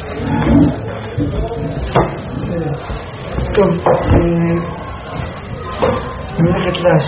טוב, מלאכת לש.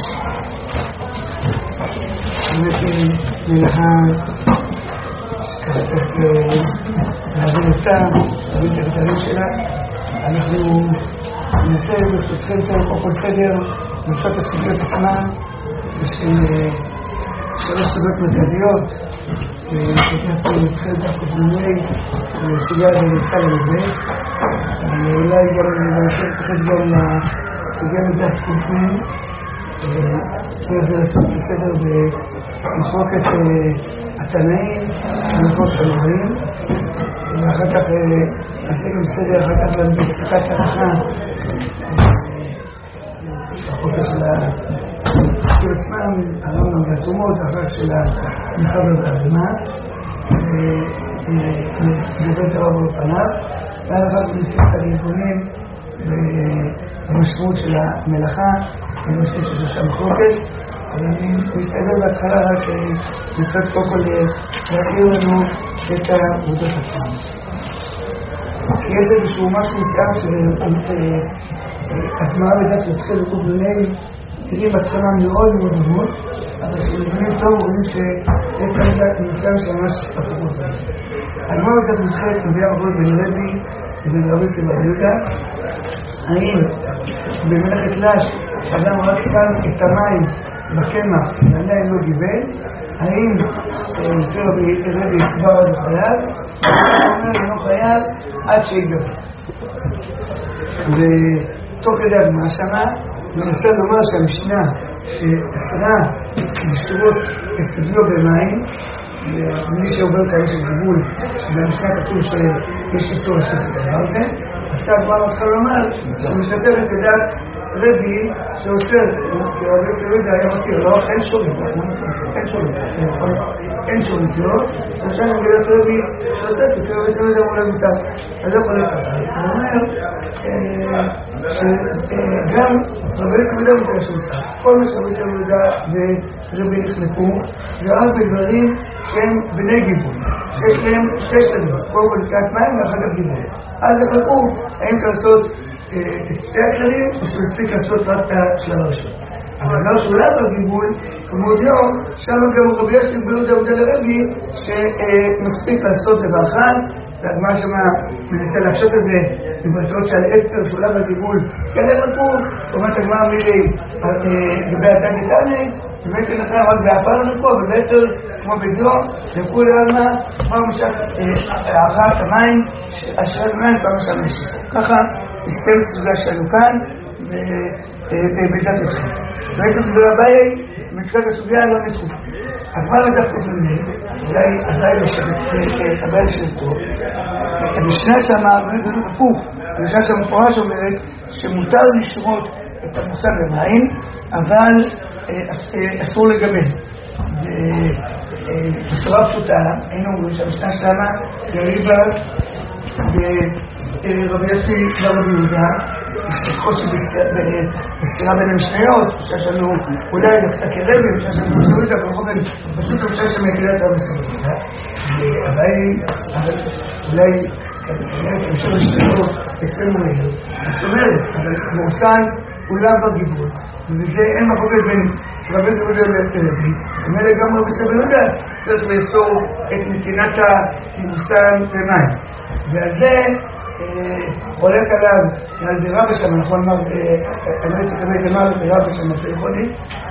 באמת מלאכה שככה צריך להבין אותה, להבין את הכתבים שלה. אנחנו ננסה ברשותכם קודם כל סדר, נמצא את הסוגיות עצמן, בשביל 3 סוגיות מרכזיות. אנחנו נתחיל דווקא במיני סוגיה ונמצא למבנה. אולי גם ננסה להתייחס גם לסוגיה מדעת קומפנים. צריך לעשות בסדר במחלוקת התנאים, במחלוקת הנוראים. ואחר כך נעשה גם סדר, אחר כך גם בפסיקת ההלכה. החוקה של הסקיר עצמם, הרמב"ם והתרומות, אחר כך של המחבר והזמן. ודבר את הרב על פניו. ואז אחר כך נסתכל את הארגונים במשמעות של המלאכה, במשמעות של שלושה מחלוקת. אבל אני מסתכל בהתחלה רק נצטרך קודם כל להכיר לנו את העבודות עצמם. כי יש איזשהו משהו מסוים שהתנועה בדעת להתחיל לקרוא בני תראים עצמם מאוד מאוד מאוד, אבל כשמבינים טוב רואים שיש כאן מסוים שממש פחות בהם. התנועה בדעת מתחילת מביאה עבוד בין רבי ובין רבי סבא יהודה. האם במלאכת לש אדם רק שם את המים בקמח ועדיין לא גיבל? האם יותר רבי כבר עד החייב? הוא אומר לא חייב עד שיגבל. ותוך כדי הגמרא שמה מנסה לומר שהמשנה שאסרה לשתות את טבלו במים, ומי שעובר כאלה של גבול, שבמשנה כתוב שיש איסור לשתות את הדבר הזה, עכשיו כבר מתחיל לומר שמשתתף את ידת רבי שעושה, כי רבי סבידה היה מכיר, לא, אין שורים, אין שורים, אין שורים, לא? עכשיו נגדת רבי שעושה, כי רבי סבידה מול המותר, אז לא יכול לקרוא. הוא אומר שגם רבי סבידה מותר שמותר. כל מה שרבי סבידה ורבי נחלקו, זה רק בדברים שהם בני גיבול. שיש להם 6 דברים, קודם כל לקראת מים ואחר כך גיבול. אז יחלקו, האם לעשות את 2 השלבים, או שמספיק לעשות רק את השלב הראשון. אבל לא שאולי בגיבול, כמו יום, שם גם רבי יוסף ביהודה עבודה לרבי, שמספיק לעשות דבר אחד, והגמרא שמה מנסה להקשות את זה, מבטאות שעל 10 שאולי בגיבול, כן יחלקו, אומרת הגמרא מילי, לגבי התגתני, באמת לכם רק באפר לחלקו, אבל ביתר, כמו בדיום, לכו לעלמה, כמו משך הערת המים, השרת המים, פעם משל משיסה. ככה, הסתם את הסוגיה שלנו כאן, ובדת אתכם. בעצם גדולה בעיה, מצחק הסוגיה לא נתחו. הגמרא דווקא בני, אולי עדיין לשבת, הבעיה לשבת פה. המשנה שמה, באמת בדיוק הפוך, המשנה שהמפורש אומרת, שמותר לשרות את המושג במים, אבל אסור לגבל. בצורה פשוטה, היינו אומרים שהמשנה שלמה גריבה ברבי יוסי ורבי יהודה, יש קושי בסתירה בין המשניות, שיש לנו אולי דווקא כרבי, שיש לנו מסוריתה, אבל פשוט המשנה שמקריאה את רבי סביבה. אבל אולי כמשל השתנו אצלנו מהיר. זאת אומרת, אבל מורסן אולי בגיבול, וזה אין מחלוקת בין רבי סביבה לרבי. אומרת גם רבי סביבה צריך לאסור את נתינת המורסן במים. ועל זה הולך עליו, על זה רבי שם, נכון אמר, אני אמר רבי שם לפני חודי,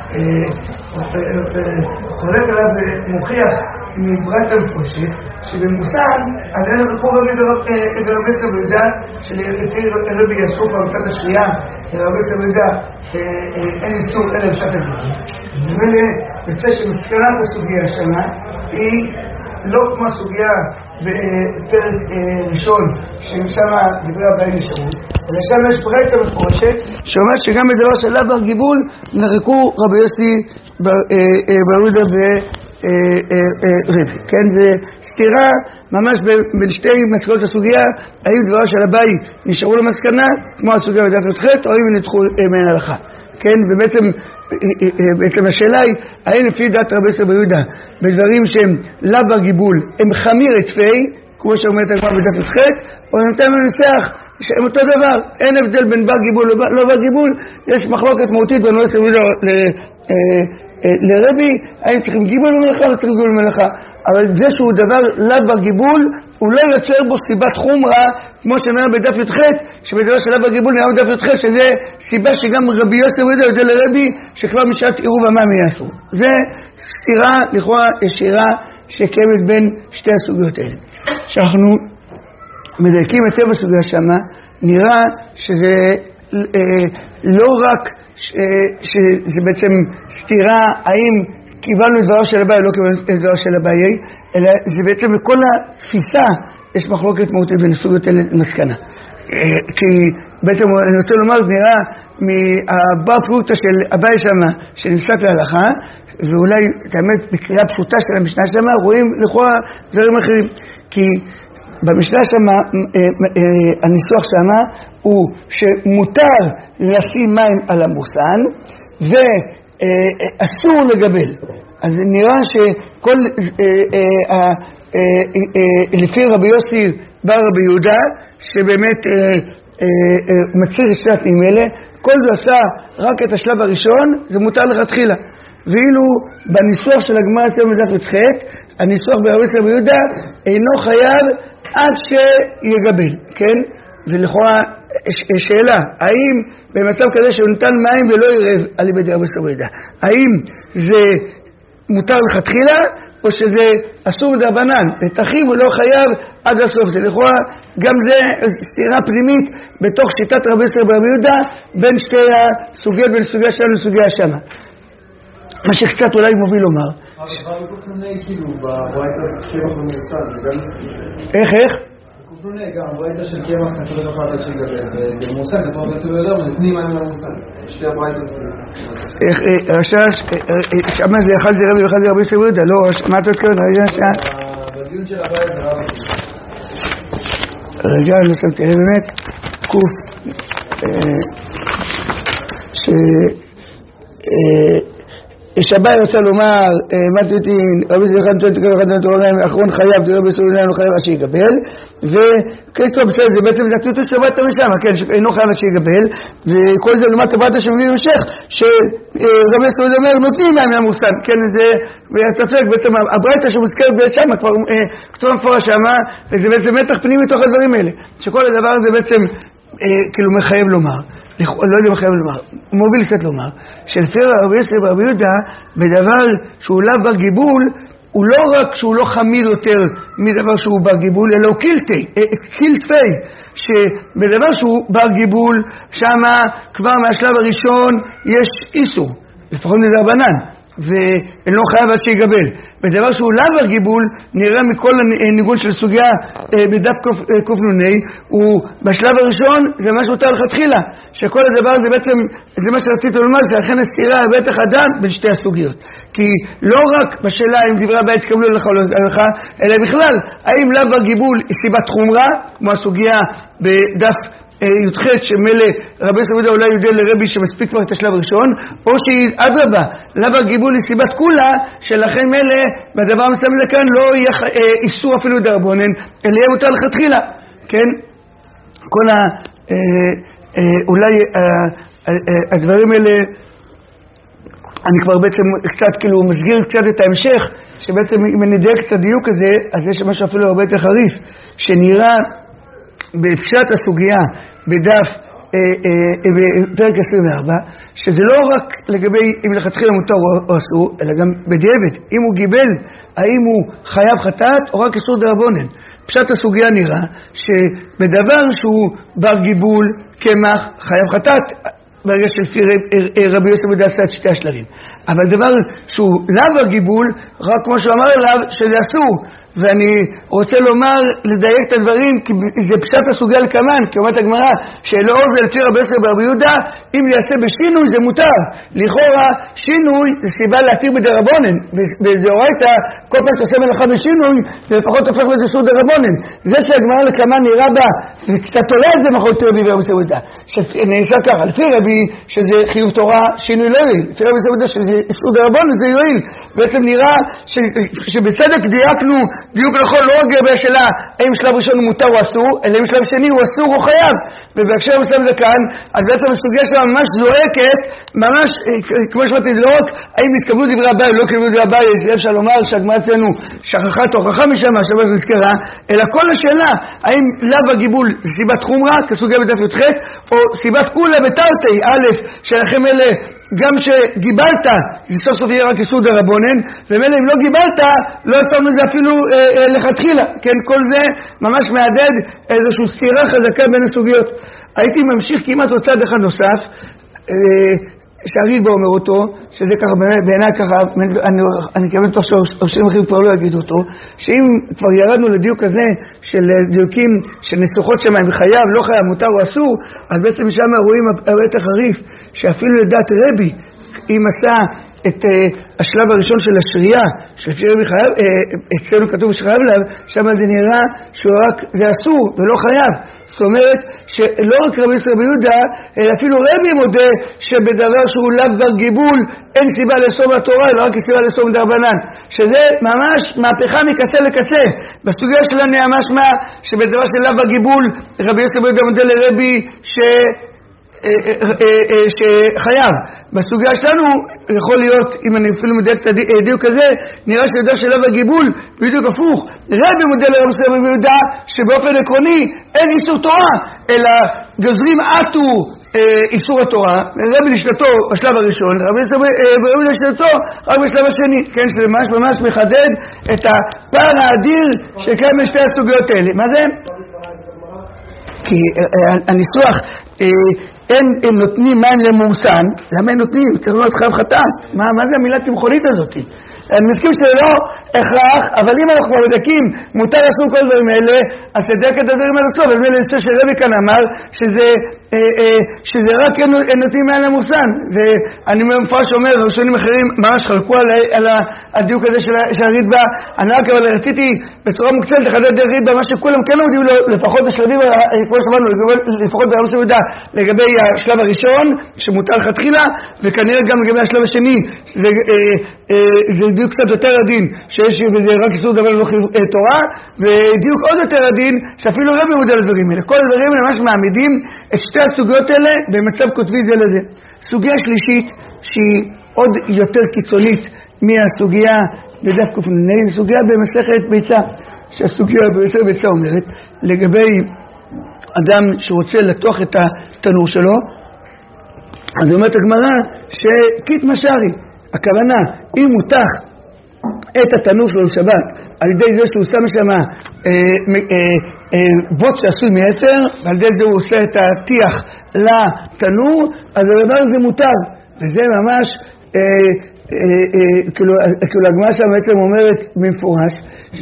הולך עליו ומוכיח מברית המפושט, שבמוסן, אז אין רבי ורבי סביבה, שלפי רבי יסוף במצד השנייה, רבי סביבה, אין איסור אלא בשעת הגבול. ומאלה, יוצא שמסקנת הסוגיה השנה, היא לא כמו הסוגיה בפרק ראשון, שמשם דברי הבאים נשארו, אלא שם יש ברית המפורשת, שאומרת שגם בדבר של בר גיבול, נרקו רבי יוסי ברודה ורבי. כן, זה סתירה ממש בין שתי מסקנות הסוגיה, האם דבר של הבאי נשארו למסקנה, כמו הסוגיה בדף נתחת, או האם נדחו מעין הלכה. כן, ובעצם השאלה היא, האם לפי דעת רבי סבא יהודה, בדברים שהם לא בגיבול, הם חמיר אצפי, כמו שאומרת הגמרא בדף י"ח, או נותן מנסח שהם אותו דבר, אין הבדל בין בר גיבול לא בר גיבול, יש מחלוקת מהותית בין רבי סבידא לרבי, האם צריכים גיבול במלאכה או צריכים גיבול במלאכה, אבל זה שהוא דבר לאו בר גיבול, הוא לא יוצר בו סיבת חומרה, כמו שנראה בדף י"ח, שבדבר של לאו בר גיבול נראה בדף י"ח, שזה סיבה שגם רבי יוסף יודע לרבי, שכבר משעת עירוב המים יעשו. זה סתירה לכאורה ישירה שקיימת בין שתי הסוגיות האלה. שאנחנו מדייקים היטב בסוגיה שמה, נראה שזה לא רק שזה בעצם סתירה האם קיבלנו את דברו של אביי או לא קיבלנו את דברו של אביי, אלא זה בעצם בכל התפיסה יש מחלוקת מהותית בין הסוגיות האלה למסקנה. כי בעצם אני רוצה לומר, זה נראה מהבר פלוגתא של אביי שמה שנפסק להלכה, ואולי את האמת בקריאה פשוטה של המשנה שמה רואים לכאורה דברים אחרים, כי במשנה שמה הניסוח שמה הוא שמותר לשים מים על המוסן ואסור לגבל. אז נראה שכל לפי רבי יוסי בר רבי יהודה שבאמת מצריך את שני התנאים האלה, כל זה עשה רק את השלב הראשון, זה מותר לכתחילה. ואילו בניסוח של הגמרא אצלנו בדף י"ח, הניסוח ברבי יוסי רבי יהודה אינו חייב עד שיגבל, כן? ולכאורה שאלה, האם במצב כזה שהוא נתן מים ולא ירב על ידי רבי יוסי רבי יהודה, האם זה מותר לכתחילה או שזה אסור מדרבנן? לתחיב הוא לא חייב עד הסוף. זה לכאורה גם זה סתירה פנימית בתוך שיטת רבי יוסי רבי יהודה בין שתי הסוגיות, בין סוגיה שלנו לסוגיה שמה. מה שקצת אולי מוביל לומר. איך? קופלוני, גם ברייתא של קמח נקודות אחת עד שיגבל, במוסן, כתוב בסביב יותר, נותנים מים למוסן, שתי הברייתות. שמה זה אחד זה רבי ואחד זה רבי סביב יהודה, לא, מה אתה תקרא? בדיון של הברייתא זה רבי. רגע, אני שמתי לב באמת, קוף, שביי רוצה לומר, מה תותין, רבי זה אחד נותן תקרא, אחד נותן תורניים, אחרון חייב, תראה בסוליניין, לא חייב עד שיגבל, וכן טוב, בסדר, זה בעצם נקטות שבת המשם, כן, אינו חייב עד שיגבל, וכל זה לעומת הברייתא שמביא המשך, שרבי סוליניין אומר, נותנים מים למוסן, כן, זה, ואתה צועק, בעצם הברייתא שמוזכרת בשם, כבר כתוב מפורש שמה, וזה בעצם מתח פנימי מתוך הדברים האלה, שכל הדבר הזה בעצם, כאילו מחייב לומר. לא יודע מה חייב לומר, מוביל קצת לומר, שלפי רבי יוסי רבי יהודה, בדבר שהוא לאו בר גיבול, הוא לא רק שהוא לא חמיר יותר מדבר שהוא בר גיבול, אלא הוא קילטפי, שבדבר שהוא בר גיבול, שמה כבר מהשלב הראשון יש איסור, לפחות מדרבנן, ואינו חייב עד שיגבל. בדבר שהוא לאו בר גיבול, נראה מכל הניגון של סוגיה בדף קופנוני, הוא בשלב הראשון זה מה שמותר לכתחילה, שכל הדבר זה בעצם, זה מה שרציתי לומר, זה אכן הסתירה בטח הדן בין שתי הסוגיות. כי לא רק בשאלה אם דברי הבית התקבלו להלכה, אלא בכלל, האם לאו בר גיבול היא סיבת חומרה, כמו הסוגיה בדף י"ח שמלא רבי סבידא אולי יודע לרבי שמספיק כבר את השלב הראשון, או שהיא אדרבה, לאו בר גיבול היא סיבת כולה, שלכן מלא בדבר המסוים הזה כאן לא יהיה איסור אפילו דרבנן, אלא יהיה מותר לכתחילה, כן? כל אולי הדברים האלה, אני כבר בעצם קצת כאילו מסגיר קצת את ההמשך, שבעצם אם אני אדייק את הדיוק הזה, אז יש משהו אפילו הרבה יותר חריף, שנראה בפשט הסוגיה בדף בפרק 24, שזה לא רק לגבי אם לכתחילה מותר או אסור, אלא גם בדיעבד, אם הוא גיבל, האם הוא חייב חטאת או רק איסור דרבנן. פשט הסוגיה נראה שבדבר שהוא בר גיבול, קמח, חייב חטאת, ברגע שלפי רבי יוסף יהודה עשה את שתי השלבים. אבל דבר שהוא לאו בר גיבול, רק כמו שהוא אמר אליו, שזה אסור. ואני רוצה לומר, לדייק את הדברים, כי זה פשט הסוגיה לקמן, כי אומרת הגמרא, שלאור זה לפי רבי יוסף ברבי יהודה, אם יעשה בשינוי זה מותר. לכאורה, שינוי זה סיבה להתיר בדרבנן, ודאורייתא כל פעם שעושה מלאכה בשינוי, זה לפחות הופך לזה סעוד הרבונן. זה שהגמרא לקמה נראה בה, וקצת עולה את זה מחול רבי ורבי סעודה, שנעשה ככה, לפי רבי שזה חיוב תורה, שינוי לא יועיל, לפי רבי סעודה שזה סעוד הרבונן זה יועיל. בעצם נראה שבצדק דייקנו דיוק נכון, לא רק לגבי השאלה האם שלב ראשון הוא מותר או אסור, אלא אם שלב שני הוא אסור או חייב. ובהקשר מסוים זה כאן, אז בעצם הסוגיה שלה ממש זועקת, ממש, כמו שאמרתי, זה לא רק האם התקבלו דברי הבית או לא התקבלו דברי הבית, אפשר לומר שהגמרא אצלנו שכחה תוכחה משם, השבת נזכרה, אלא כל השאלה, האם לאו הגיבול זה סיבת חומרה, כסוגיה בדף י"ח, או סיבת כולה בתרתי, א', שלכם אלה, גם שגיבלת, זה סוף סוף יהיה רק יסוד הרבונן, ומילא אם לא גיבלת, לא שמנו את זה אפילו לכתחילה, כן, כל זה ממש מעדד איזושהי סתירה חזקה בין הסוגיות. הייתי ממשיך כמעט עוד צד אחד נוסף, שהריב"א אומר אותו, שזה ככה בעיניי ככה, אני מקווה בטוח שהראשונים אחרים כבר לא יגידו אותו, שאם כבר ירדנו לדיוק הזה של דיוקים של ניסוחות שמיים וחייב, לא חייב, מותר או אסור, אז בעצם משם רואים הרבה יותר חריף, שאפילו לדעת רבי, אם עשה את השלב הראשון של השריעה, שלפי רבי חייב, אצלנו כתוב שחייב לב, שם זה נראה זה אסור ולא חייב. זאת אומרת שלא רק רבי יהודה, אלא אפילו רבי מודה שבדבר שהוא לאו בר גיבול אין סיבה לאסור מהתורה, אלא רק סיבה לאסור מדרבנן. שזה ממש מהפכה מקצה לקצה. בסוגיה שלנו משמע שבדבר של לאו בר גיבול, רבי יהודה מודה לרבי שחייב. בסוגיה שלנו יכול להיות, אם אני אפילו מדייק את הדיוק הזה, נראה שיודע שלב הגיבול בדיוק הפוך. רבי מודל לרבי יהודה שבאופן עקרוני אין איסור תורה, אלא גוזרים עטו איסור התורה. רבי לשלטו בשלב הראשון, רבי לשלטו רק בשלב השני. כן, שזה ממש מחדד את הפער האדיר שקיים בין שתי הסוגיות האלה. מה זה? כי הניסוח הם נותנים מים למומסן. למה הם נותנים? צריך להיות חייב חטאת. מה זה המילה צמחונית הזאת? אני מסכים שזה לא הכרח, אבל אם אנחנו כבר מדקים, מותר לעשות כל דברים האלה, אז תדק את הדברים על הסוף. אז אני חושב שרבי כאן אמר שזה רק נותנים מים למומסן. אני מפרש אומר, ראשונים אחרים ממש חלקו על הדיוק הזה של הרידב"א. אני רק אבל רציתי בצורה מוקצנת לחדד את הרידב"א, מה שכולם כן עומדים לו, לפחות בשלבים, כמו שאמרנו, לפחות ברב סעודה, לגבי השלב הראשון, שמותר לכתחילה, וכנראה גם לגבי השלב השני, זה דיוק קצת יותר עדין, שיש בזה רק איסור דבר לא תורה, ודיוק עוד יותר עדין, שאפילו רבי מודע לדברים האלה. כל הדברים ממש מעמידים את שתי הסוגיות האלה במצב כותבי זה לזה. סוגיה שלישית, שהיא עוד יותר קיצונית מהסוגיה בדף קופנני, זו סוגיה במסכת ביצה, שהסוגיה במסכת ביצה אומרת, לגבי אדם שרוצה לתוך את התנור שלו, אז אומרת הגמרא שקית משרי, הכוונה, אם מותח את התנור שלו לשבת על ידי זה שהוא שם שם בוט שעשוי מעצר, ועל ידי זה הוא עושה את הטיח לתנור, אז הדבר הזה מותר, וזה ממש כאילו הגמרא שם בעצם אומרת במפורש,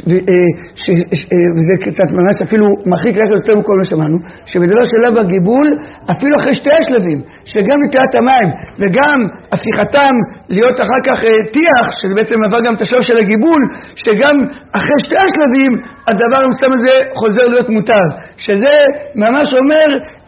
וזה קצת ממש אפילו מרחיק לכת יותר מכל מה שמענו, שבדבר של לאו הגיבול, אפילו אחרי שתי השלבים, שגם נטילת המים וגם הפיכתם להיות אחר כך טיח, שזה בעצם עבר גם את השלב של הגיבול, שגם אחרי שתי השלבים הדבר המסתם הזה חוזר להיות מותר, שזה ממש אומר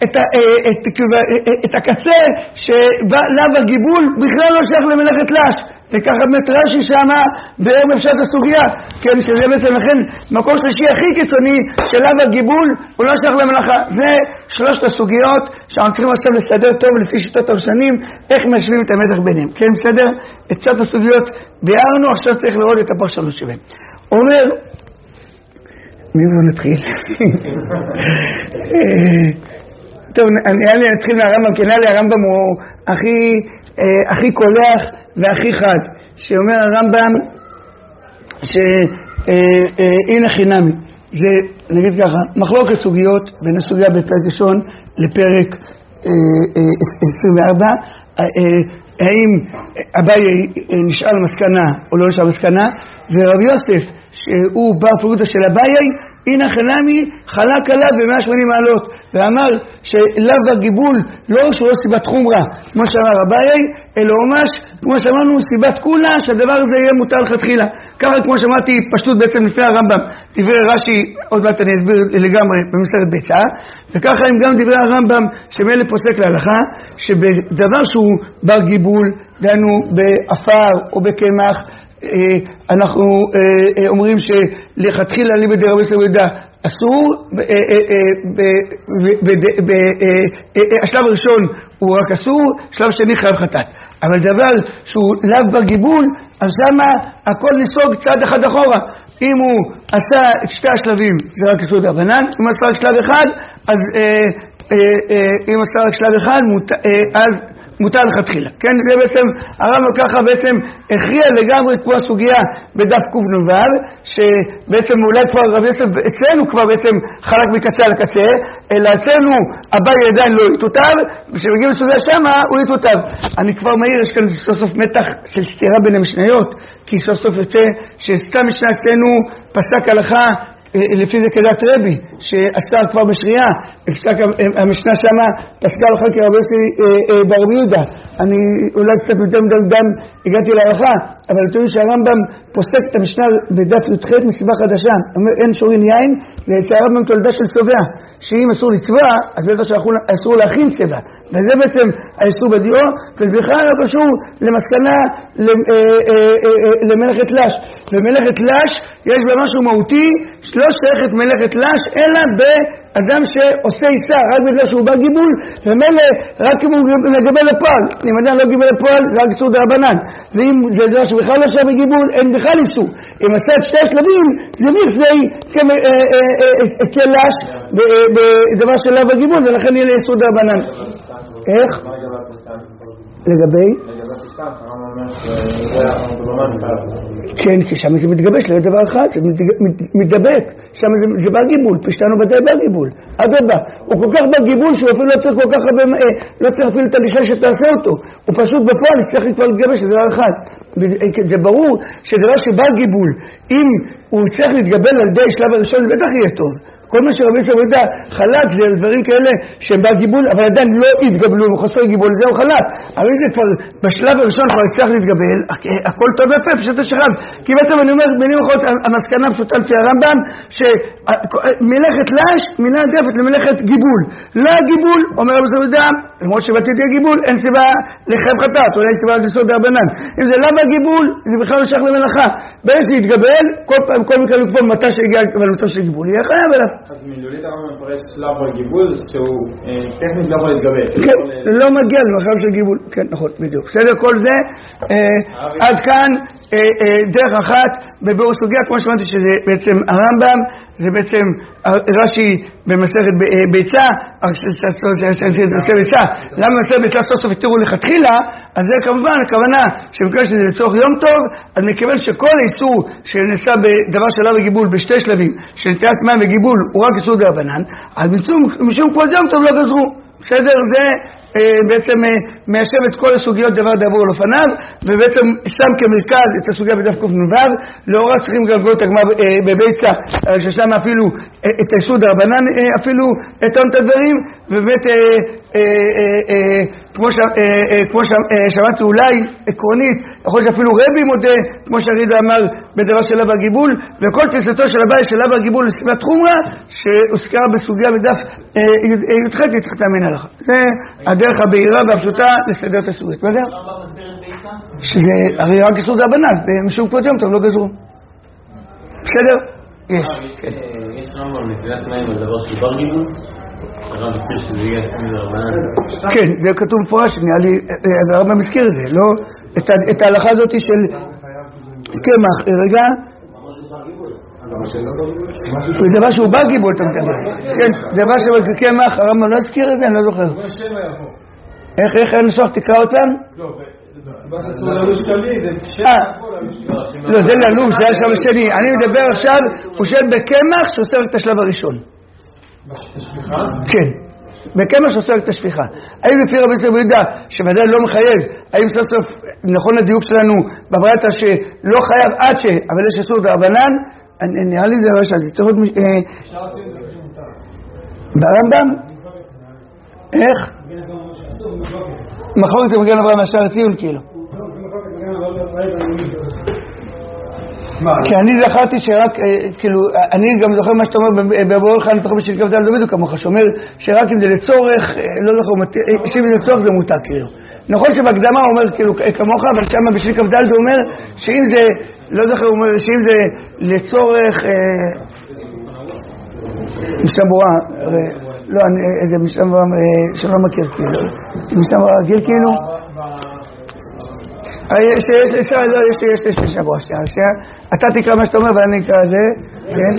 את הקצה שלאו הגיבול בכלל לא שייך למלאכת לש. וככה באמת רש"י שמה בערב בפשט הסוגיה, כן, שזה בעצם לכן מקום שלישי הכי קיצוני של לאו הגיבול הוא לא שייך למלאכה. זה שלושת הסוגיות שאנחנו צריכים עכשיו לסדר טוב לפי שיטות הראשונים איך משווים את המתח ביניהם. כן, בסדר? את שתי הסוגיות ביארנו, עכשיו צריך לראות את הפרשנות שלהם. אומר, מי בוא נתחיל? טוב, אני אתחיל מהרמב"ם, כי נראה לי הרמב"ם הוא הכי קולח והכי חד, שאומר הרמב"ם שהנה חינמי, זה נגיד ככה, מחלוקת סוגיות בין הסוגיה בפרק ראשון לפרק 24, האם אביי נשאל מסקנה או לא נשאל מסקנה, ורב יוסף שהוא בר פלוגתא של אביי הנה חנמי חלק עליו ב-180 מעלות, ואמר שלאו הגיבול לא שהוא לא סיבת חומרה, כמו שאמר אביי, אלא ממש, כמו שאמרנו, סיבת כולה, שהדבר הזה יהיה מותר לכתחילה. ככה כמו שאמרתי, פשטות בעצם לפני הרמב"ם, דברי רש"י, עוד מעט אני אסביר לגמרי במסכת ביצה, וככה הם גם דברי הרמב"ם, שמאלה פוסק להלכה, שבדבר שהוא בר גיבול, דנו באפר או בקמח, אנחנו אומרים שלכתחילה לי בדי רבי סבידה אסור, השלב הראשון הוא רק אסור, שלב שני חייב חטאת. אבל דבר שהוא לאו בר גיבול, אז שמה הכל נסוג צעד אחד אחורה. אם הוא עשה את שתי השלבים זה רק איסור דרבנן, אם עשה רק שלב אחד, אז אם עשה רק שלב אחד אז מותר לכתחילה. כן, זה בעצם, הרמב"ם ככה בעצם הכריע לגמרי כמו הסוגיה בדף קנ"ו, שבעצם אולי כבר רבי יוסף אצלנו כבר בעצם חלק מקצה על הקצה, אלא אצלנו אביי עדיין לא יתותב, וכשמגיעים לסוגיה שמה הוא יתותב. אני כבר מעיר, יש כאן סוף סוף מתח של סתירה בין המשניות, כי סוף סוף יוצא שסתם משנה אצלנו פסק הלכה לפי זה כדת רבי, שעשה כבר בשריעה, המשנה שמה פסקה הלכה כרבי יוסי ברבי יהודה. אני אולי קצת יותר מדם הגעתי להלכה, אבל תראו שהרמב"ם פוסק את המשנה בדף י"ח מסיבה חדשה, אומר אין שורין יין, זה יצא הרמב"ם תולדה של צובע, שאם אסור לצבוע, אז בטח שאסור להכין צבע, וזה בעצם האיסור בדיו, ובכלל לא קשור למסקנה למלאכת לש. ומלאכת לש יש בה משהו מהותי, לא שייכת מלאכת לש, אלא באדם שעושה עיסה, רק בגלל שהוא בא גיבול, ומלא רק אם הוא מגבל לפועל. אם אדם לא גיבל לפועל, זה רק איסור דרבנן. ואם זה דבר שבכלל לא שייך בגיבול, אין בכלל איסור. אם עשה את שתי השלבים, זה נכסי כלש בדבר שלא בגיבול, ולכן יהיה איסור דרבנן. איך? לגבי? כן, כי שם זה מתגבש לדבר אחד, זה מתדבק, שם זה בר גיבול, פשטנו ודאי בר גיבול, אדרבה, הוא כל כך בר גיבול שהוא אפילו לא צריך כל כך הרבה, לא צריך אפילו את הגישה שתעשה אותו, הוא פשוט בפועל יצטרך כבר להתגבש לדבר אחד. זה ברור שדבר שבר גיבול, אם הוא צריך להתגבל על ידי שלב הראשון, זה בטח יהיה טוב. כל מה שרבי סבידה חלק זה דברים כאלה שהם בר גיבול, אבל עדיין לא התגבלו, הוא חסר גיבול, זהו חלק. אבל זה כבר בשלב הראשון כבר יצטרך להתגבל, הכל טוב יפה, פשוט השחרב. כי בעצם אני אומר, במילים אחרות, המסקנה פשוטה לפי הרמב"ם, שמלאכת לש, מילה עדפת למלאכת גיבול. לא גיבול, אומר רבי סבידה, למרות שבאתי די גיבול, אין סיבה לחייב חטאת, או אין סיבה לסוד דרבנן. אם זה לא גיבול, זה בכלל לא שייך למלאכה. בין זה יתגבל, כל מקרה לקבוע מתי שהגיע למצב של גיבול, יהיה חייב אליו. אז מילולית הרמב"ם מפרש שלב הגיבול שהוא טכנית לא יכול להתגבל. כן, לא מגיע למרחב של גיבול. כן, נכון, בדיוק. בסדר, כל זה, עד כאן דרך אחת בביאור סוגיה, כמו שאמרתי שזה בעצם הרמב"ם, זה בעצם רש"י במסכת ביצה, למה מסכת ביצה סוף סוף התירו לכתחילה, אז זה כמובן הכוונה שבגלל שזה לצורך יום טוב, אז נקבל שכל האיסור שנעשה בדבר שלב וגיבול בשתי שלבים, של נטיית מים וגיבול הוא רק איסור דרבנן, אז משום כבוד יום טוב לא גזרו. בסדר, זה בעצם מיישב את כל הסוגיות דבר דבור על אופניו, ובעצם שם כמרכז את הסוגיה בדף קנ"ו, לאורה צריכים לגלגל את הגמרא בביצה, ששם אפילו את האיסור דרבנן אפילו את הדברים, ובאמת כמו שמעתי אולי עקרונית, יכול להיות אפילו רבי מודה, כמו שהרידא אמר בדבר של לאו הגיבול, וכל תפיסתו של הבית של לאו הגיבול לסביבת חומרה, שהוזכרה בסוגיה בדף י"ח יתחתה מן הלכה. זה הדרך הבהירה והפשוטה לסדר את הסוגיות. בסדר? שזה הרי רק איסור דרבנן, משום כבוד יום טוב לא גזרו. בסדר? יש. יש רמב"ם נטילת מים על דבר של בר גיבול? הרמב"ם מזכיר שזה יהיה דרבנן? כן, זה כתוב מפורש, נראה לי, הרמב"ם מזכיר את זה, לא? את ההלכה הזאת של קמח, רגע. זה דבר שהוא בר גיבול, אתה מדבר. כן, זה דבר שהוא קמח, הרמב"ם לא הזכיר את זה, אני לא זוכר. איך נשוח תקרא אותם? לא, זה ללוש, זה השלב השני. אני מדבר עכשיו, הוא שואל בקמח שעושה רק את השלב הראשון. בשפיכה? כן, בקמח שעושה רק את השפיכה. האם לפי רבי סבידה, שוודאי לא מחייב, האם סוף סוף נכון לדיוק שלנו בברייתא שלא חייב עד ש... אבל יש איסור דרבנן, נראה לי זה רשע, זה צריך להיות ברמב"ם? איך? מחלוקת מגן אברהם מהשאר הציון כאילו. כי אני זכרתי שרק, כאילו, אני גם זוכר מה שאתה אומר בבואו לך, אני זוכר בשביל כבדה על דוד כמוך, שאומר שרק אם זה לצורך, לא זוכר, שאם זה לצורך זה מותר כאילו. נכון שבהקדמה הוא אומר כאילו כמוך, אבל שם בשביל כבדה הוא אומר שאם זה, לא זוכר, הוא אומר שאם זה לצורך, משנה ברורה, לא, זה משנה ברורה שלא מכיר כאילו, משנה ברורה רגיל כאילו, יש משנה ברורה, אתה תקרא מה שאתה אומר ואני אקרא זה, כן?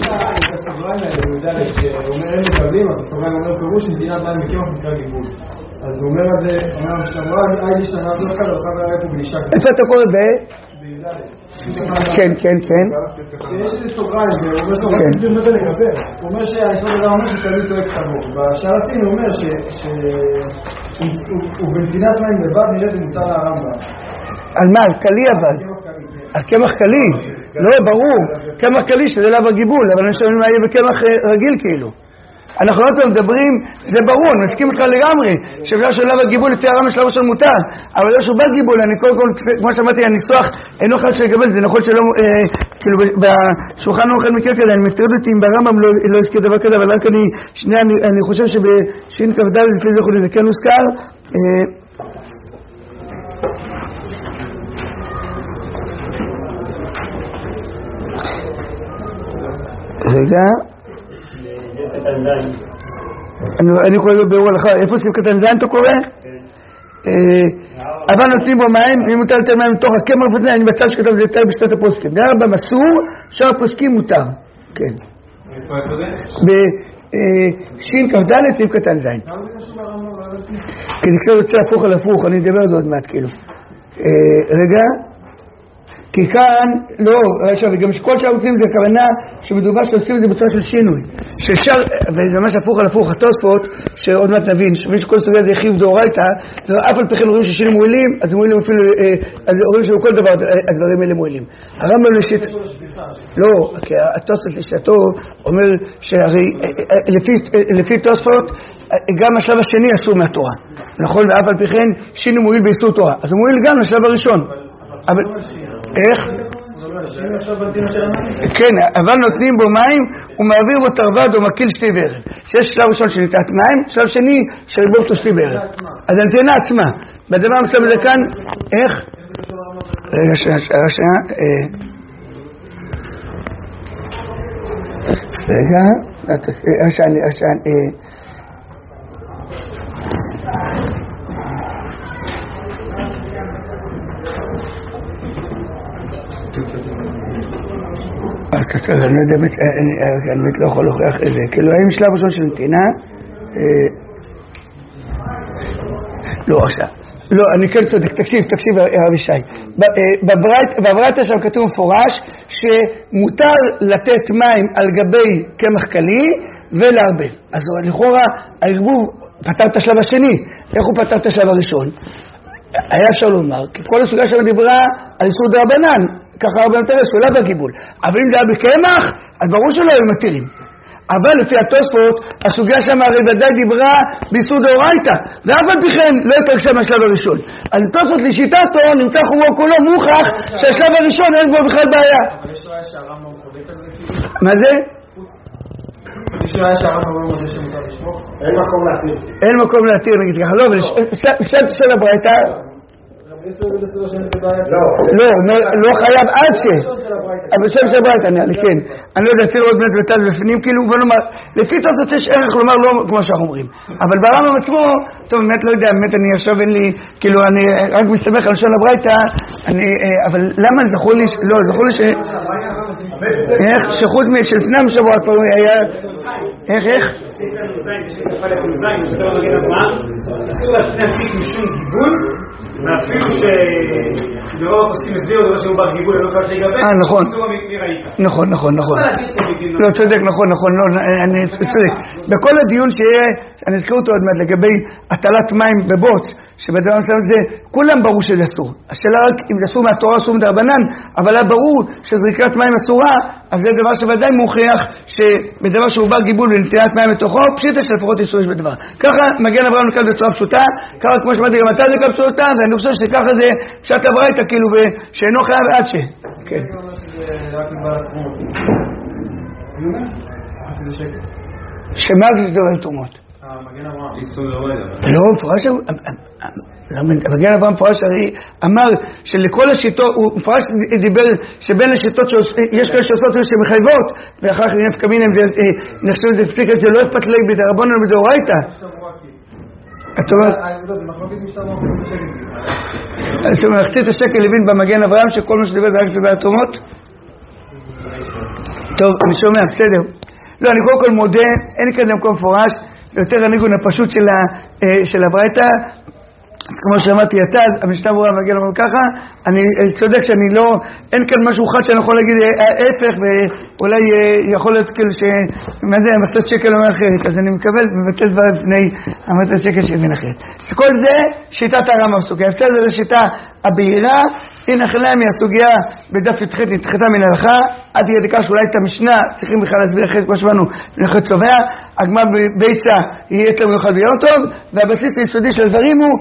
הוא אומר אין מקבלים, אבל סוגריים אומר פירוש שמדינת מים מקימה נקרא גיבול. אז הוא אומר את זה, אומר המשנה ברורה, הייתי שנה לא אחד, אבל חבר היה פה בלישה. איפה אתה קורא ב? כן. שיש לי סוגריים, הוא אומר סוגריים, הוא אומר שהיסוד הזה אומר שתמיד צועק חבור. בשאר הסין הוא אומר שהוא במדינת מים לבד נראה זה מותר הרמב"ם. על מה? על קלי אבל? על קמח קלי? לא, ברור. קמח קלי שזה לאו הגיבול, אבל אני חושב מה יהיה בקמח רגיל כאילו. אנחנו לא מדברים, זה ברור, אני מסכים איתך לגמרי, שאפשר שלאו הגיבול לפי הרמב"ם שלאו של מותר, אבל לא שהוא בגיבול, אני קודם כל, כמו שאמרתי, הניסוח אינו חד שלגבל, זה נכון שלא, כאילו בשולחן אוכל מקרה כזה, אני מטריד אותי אם ברמב"ם לא הזכיר דבר כזה, אבל רק אני חושב שבשין כ"ד לפי זה יכול זה כן הוזכר, רגע אני קורא ביאור הלכה, איפה סעיף קטן זין אתה קורא? אבל נותנים בו מים, אם מותר לתת מים מתוך הקמח וזה, אני מצא שכתב זה יותר בשתת הפוסקים ברמב"ם אסור, שאר הפוסקים מותר, כן בשין כ"ד סעיף קטן זין כי זה קצת יוצא הפוך על הפוך, אני אדבר על זה עוד מעט כאילו רגע כי כאן, לא, וגם כל שאר עושים זה הכוונה שמדובר שעושים את זה בצורה של שינוי שאפשר, וזה ממש הפוך על הפוך התוספות שעוד מעט נבין שכל סוגיה זה חיוב דאורייתא אף על פי כן רואים ששינים מועילים אז מועילים אפילו, אז רואים שבכל דבר הדברים האלה מועילים הרמב"ם לשיט לא, כי התוספות לשיטתו אומר שהרי לפי תוספות גם השלב השני אסור מהתורה נכון, ואף על פי כן שינים מועיל באיסור תורה אז הוא מועיל גם לשלב הראשון אבל איך? כן, אבל נותנים בו מים ומעביר בו תרווד או מקיל שתי בערב שיש שלב ראשון של נטעת מים שלב שני של ריבוב אותו שתי בערב אז הנתינה עצמה בדבר המצב הזה כאן איך? רגע אני לא יודע, אני באמת לא יכול להוכיח את זה כאילו האם שלב ראשון של נתינה לא עכשיו לא, אני כן צודק, תקשיב הרב ישי בברייתא שם כתוב מפורש שמותר לתת מים על גבי קמח קלי ולערבב אז לכאורה הערבוב פתר את השלב השני איך הוא פתר את השלב הראשון? היה אפשר לומר כי כל הסוגיה שם דיברה על איסור דרבנן ככה הרבה יותר אסור לאו הגיבול אבל אם זה היה בקמח אז ברור שלא היו מתירים אבל לפי התוספות הסוגיה שם הרי ודאי דיברה באיסור דאורייתא ואף על פי כן לא יותר קשה מהשלב הראשון אז תוספות לשיטתו נמצא חובו כולו מוכח שהשלב הראשון אין בו בכלל בעיה אבל יש רואה שהרמב"ם חולק על זה מה זה? יש רואה שהרמב"ם לא מודה שמותר לשמוך? אין מקום להתיר נגיד ככה לא אבל של הברייתא לא חייב עד ש אבל שם שברייתא כן אני לא יודע סיר עוד מעט ותז בפנים כאילו לפי תוספות יש ערך לומר לא כמו שאנחנו אומרים אבל ברמב"ם עצמו טוב באמת לא יודע באמת אני עכשיו אין לי כאילו אני רק מסתמך על לשון הברייתא אבל למה זכור לי לא זכור לי איך שחוץ של פנם שבוע כבר היה איך אסור להפיק משום גיבול ואפילו שלא עושים הסביר או דבר שהוא בר גיבול לא חייב שיגבל נכון לא צודק נכון אני צודק בכל הדיון שיהיה אני אזכיר אותו עוד מעט לגבי הטלת מים בבוץ שבדבר מסוים זה, כולם ברור שזה אסור. השאלה רק אם זה אסור מהתורה אסור מדרבנן, אבל היה ברור שזריקת מים אסורה, אז זה דבר שוודאי מוכיח שבדבר שהוא בר גיבול ונטילת מים מתוכו, פשיטה שלפחות איסור יש בדבר. ככה מגן אברהם נקל בצורה פשוטה, ככה כמו שמעתי גם אתה זה נקל פשוטה, ואני חושב שככה זה פשט הברייתא, כאילו שאינו חייב עד ש... כן. שמה זה דבר לתרומות? לא, מפורש, מגן אברהם מפורש אמר שלכל השיטות, הוא מפורש דיבר שבין השיטות יש כאלה שעושות שמחייבות, ואחר כך נפקא מינה נחשב את זה פסיקה, זה לא אכפת לי בדרבנן ובדאורייתא. אתה אומר, זאת אומרת, מחצית השקל הבין במגן אברהם שכל מה שדיבר זה רק לדבר התרומות? טוב, אני שומע, בסדר. לא, אני קודם כל מודה, אין כאן מקום מפורש, זה יותר הניגון הפשוט של הברייתא, כמו שאמרתי, אתה, המשנה ברורה מגיע לנו ככה, אני צודק שאני לא, אין כאן משהו אחד שאני יכול להגיד ההפך, ואולי יכול להיות כאילו מה זה, המסת שקל אומר אחרת, אז אני מקבל ומבטל דבר לפני המסת שקל שהבין אחרת. אז כל זה שיטת הרמב"ם בסוגיה, בסדר, זו שיטה הבהירה, הנה חלם מהסוגיה בדף י"ח נדחתה מן ההלכה, עד כדי כך שאולי את המשנה צריכים בכלל להסביר אחרי כמו שבנו בנחת צובע, הגמרא בביצה יהיה אצלנו מיוחד ביום טוב, והבסיס היסודי של הדברים הוא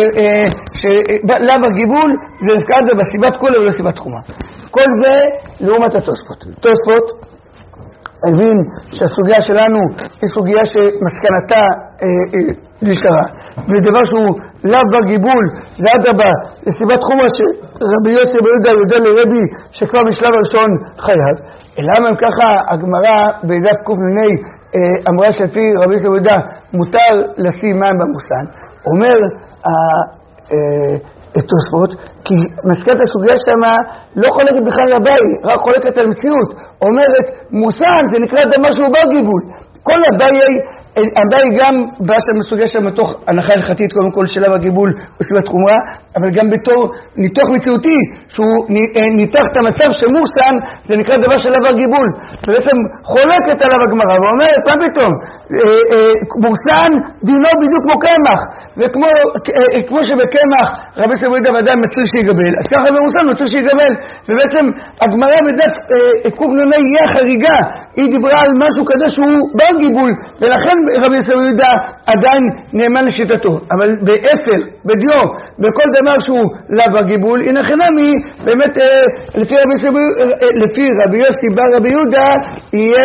שלאו הגיבול זה נפקד זה בסיבת כולה ולא סיבת תחומה. כל זה לעומת התוספות. תוספות הבין שהסוגיה שלנו היא סוגיה שמסקנתה נשארה, ודבר שהוא לאו בגיבול זה אדרבה לסיבת חומרה שרבי יוסי ביהודה יודע לרבי שכבר בשלב הראשון חייב. למה הם ככה הגמרא בדף קנ"ה אמרה שלפי רבי יוסי ביהודה מותר לשים מים במוסן, אומר תוספות, כי מסקנת הסוגיה שמה לא חולקת בכלל רבי, רק חולקת על מציאות. אומרת, מוסן זה נקרא דבר שהוא בר גיבול. כל הבעי גם בעצם מסוגיה שם מתוך הנחה הלכתית, קודם כל שלב הגיבול וסיבת חומרה, אבל גם בתור ניתוח מציאותי, שהוא ניתח את המצב שמוסן, זה נקרא דבר שלב הגיבול. ובעצם חולקת עליו הגמרא, ואומרת, מה פתאום? מוסן דינו בדיוק כמו קמח, וכמו שבקמח רבי סבוידה ודאי מצריך שיגבל, אז ככה במוסן מצריך שיגבל, ובעצם הגמרא בדף קנ"ה יהיה חריגה, היא דיברה על משהו כזה שהוא בר גיבול, ולכן רבי יהודה עדיין נאמן לשיטתו, אבל באפל, בדיו, בכל דבר שהוא לאו הגיבול, הנה חינמי, באמת לפי רבי יוסי בר רבי יהודה יהיה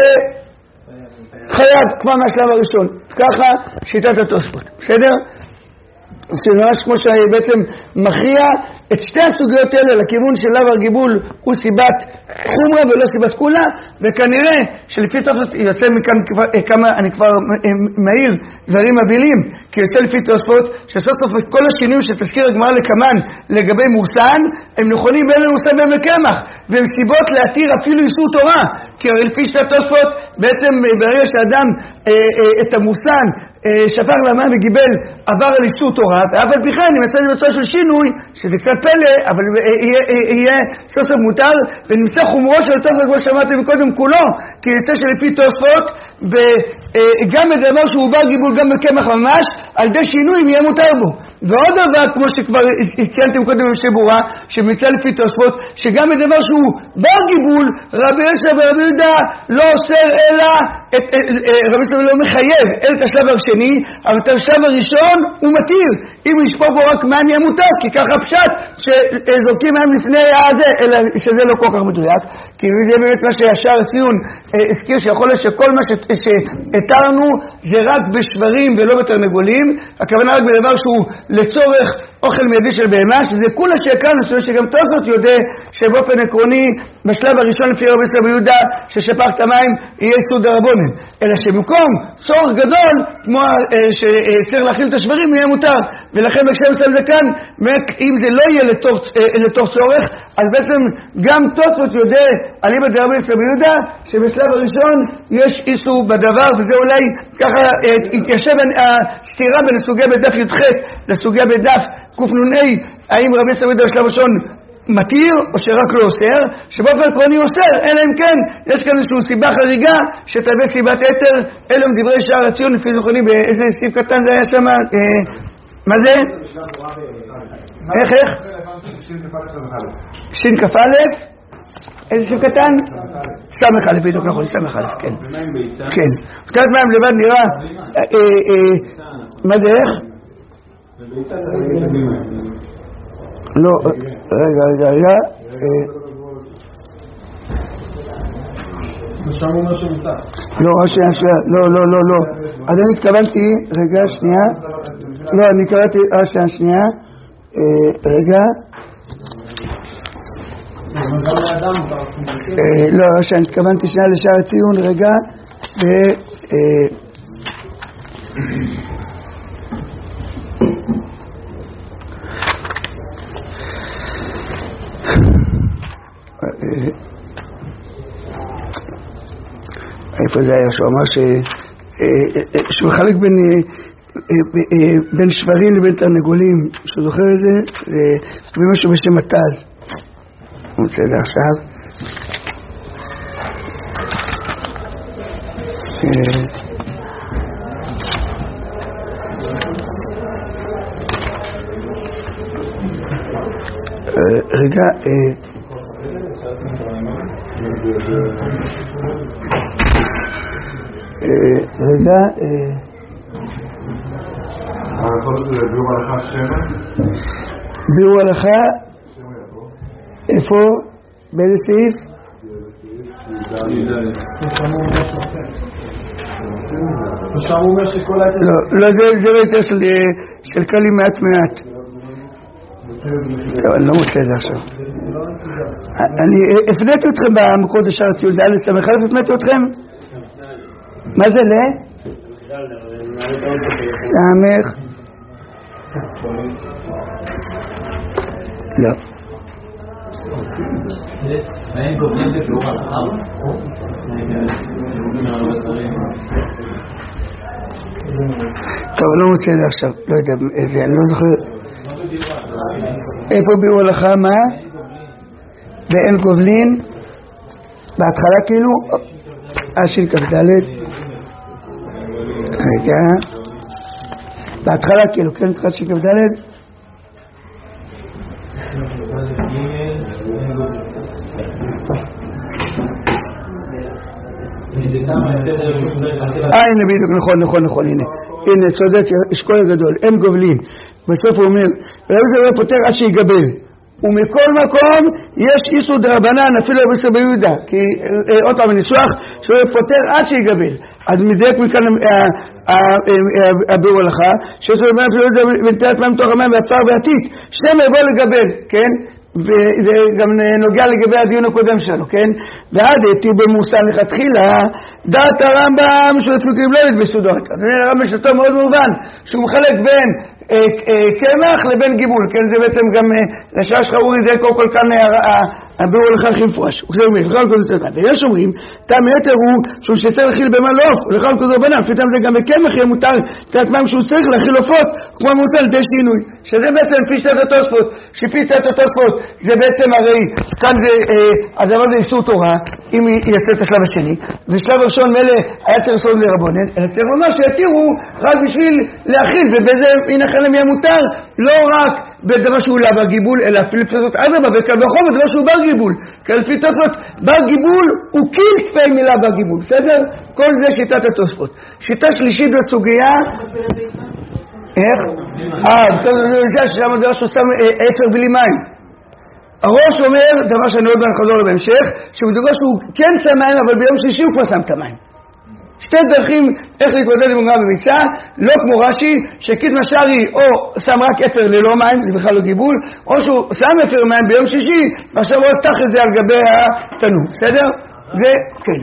חייב כבר מהשלב הראשון. ככה שיטת התוספות, בסדר? זה ממש כמו שבעצם מכריע את שתי הסוגיות האלה לכיוון של לאו הגיבול הוא סיבת חומרה ולא סיבת כולה, וכנראה שלפי תוספות יוצא מכאן כמה, אני כבר מהיר דברים מבילים, כי יוצא לפי תוספות שסוף סוף כל השינויים שתזכיר הגמרא לקמן לגבי מוסן הם נכונים בין למוסן בין לקמח, והם סיבות להתיר אפילו איסור תורה, כי לפי שתי תוספות בעצם ברגע שאדם את המוסן שפך למים וגיבל עבר על איסור תורה, ואף על פי כן אם עשה את זה בצורה של שינוי שזה קצת פלא, אבל יהיה סוף סוף מותר, ונמצא חומרו של תוספות כמו שאמרתי מקודם כולו, כי יצא שלפי תוספות גם בדבר שהוא בר גיבול גם בקמח ממש, על ידי שינוי יהיה מותר בו. ועוד דבר, כמו שכבר ציינתם קודם בשבורה, שמצא לפי תוספות, שגם בדבר שהוא בר גיבול, רבי יוסי ורבי יהודה לא אוסר אלא, רבי יוסי לא מחייב, אלא את השלב השני, אבל את השלב הראשון הוא מתיר. אם ישפור בו רק מים יהיה מותר, כי ככה פשט שזורקים מהם לפני הזה, אלא שזה לא כל כך מדויק. כי זה באמת מה שישר ציון הזכיר שיכול להיות שכל מה שהתרנו זה רק בשברים ולא בתרנגולים, הכוונה רק בדבר שהוא לצורך אוכל מיידי של בהמה, שזה כולה שהקרנו, שגם תוספות יודע שבאופן עקרוני בשלב הראשון לפי רבי יהודה ששפך את המים יהיה איסור דרבנן, אלא שבמקום צורך גדול כמו שצריך להכיל את השברים יהיה מותר, ולכן בהקשר מסוים זה כאן, אם זה לא יהיה לתוך צורך, אז בעצם גם תוספות יודע אליבא דרבי יהודה שבשלב הראשון יש איסור בדבר, וזה אולי ככה התיישב הסתירה בין הסוגיה בדף י"ח לסוגיה בדף קנ"ה, האם רבי יהודה בשלב הראשון מתיר או שרק לא אוסר, שבאופן עקרוני אוסר, אלא אם כן יש כאן איזושהי סיבה חריגה שתהווה סיבת יתר. אלו דברי שער הציון לפי זכרוני באיזה סעיף קטן זה היה שם מה זה? איך? שין כף א', איזה שם קטן? סמך א', בדיוק נכון, סמך א', כן. כן. קצת מים לבד נראה, מה זה איך? לא, רגע. לא, לא. אז אני התכוונתי, רגע, שנייה. לא, אני קראתי, שנייה. רגע. לא, שאני התכוונתי שנייה לשער הציון, רגע. איפה זה היה שהוא אמר שהוא מחלק בין שברים לבין תרנגולים, שהוא זוכר את זה, ומשהו בשם התז. הוא מוצא את זה עכשיו. רגע, ביאור הלכה, איפה? באיזה סעיף? לא, זה יותר של קלי מעט. אני לא מוצא את זה עכשיו. אני הפניתי אתכם במקורות השער הציון, זה א' סמך א', הפניתי אתכם? מה זה ל? סמך. לא. טוב, אני לא מוצא את זה עכשיו, לא יודע, אני לא זוכר. איפה ביאור הלכה, מה? ואין גובלין בהתחלה כאילו שין כף ד' רגע בהתחלה כאילו כן התחלת שין כף ד' הנה בדיוק נכון הנה צודק אשכול הגדול אין גובלין בסוף הוא אומר רבי זה לא פותר עד שיגבל ומכל מקום יש איסור דרבנן אפילו בסדר ביהודה כי עוד פעם הניסוח שהוא פותר עד שיגבל אז מדייק מכאן הביאור הלכה שיש לו אפילו בנטילת מים מתוך המים והפר והתית שניהם יבוא לגבל כן וזה גם נוגע לגבי הדיון הקודם שלנו כן ועד הייתי במוסן לכתחילה דעת הרמב"ם שהוא אפילו לא בסודות הרמב"ם יש אותו מאוד מובן שהוא מחלק בין קמח לבין גיבול כן זה בעצם גם לשעה שחרורי זה כל כאן הביאור הלכה הכי מפורש ויש אומרים טעם היתר הוא שהוא שצריך להכיל במלוף ולכל כזו בנם לפי טעם זה גם בקמח יהיה מותר תעת מים שהוא צריך להכיל עופות כמו מוסן די שינוי שזה בעצם לפי שתי התוספות שפי שתי התוספות זה בעצם הרי כאן זה הדבר זה איסור תורה אם יעשה את השלב השני ושלב ראשון מלא היה צריך לעשות לרבונן אלא צריך לומר שיתירו רק בשביל להכיל ובזה הנה חלם יהיה מותר לא רק בדבר שהוא לא בר גיבול אלא אפילו פסות אדרבה וקל וחומר דבר שהוא בר גיבול כי לפי תוספות בר גיבול הוא קיל כפי מילה בר גיבול בסדר? כל זה שיטת התוספות שיטה שלישית בסוגיה איך? זה ששם הדבר שהוא שם אפר בלי מים הראש אומר דבר שאני עוד נחזור בהמשך שמדובר שהוא כן שם מים אבל ביום שישי הוא כבר שם את המים שתי דרכים איך להתמודד עם גמרא בביצה לא כמו רש"י שקידמה שרי או שם רק אפר ללא מים זה בכלל לא גיבול או שהוא שם אפר מים ביום שישי ועכשיו הוא יפתח את זה על גבי התנור בסדר? זה כן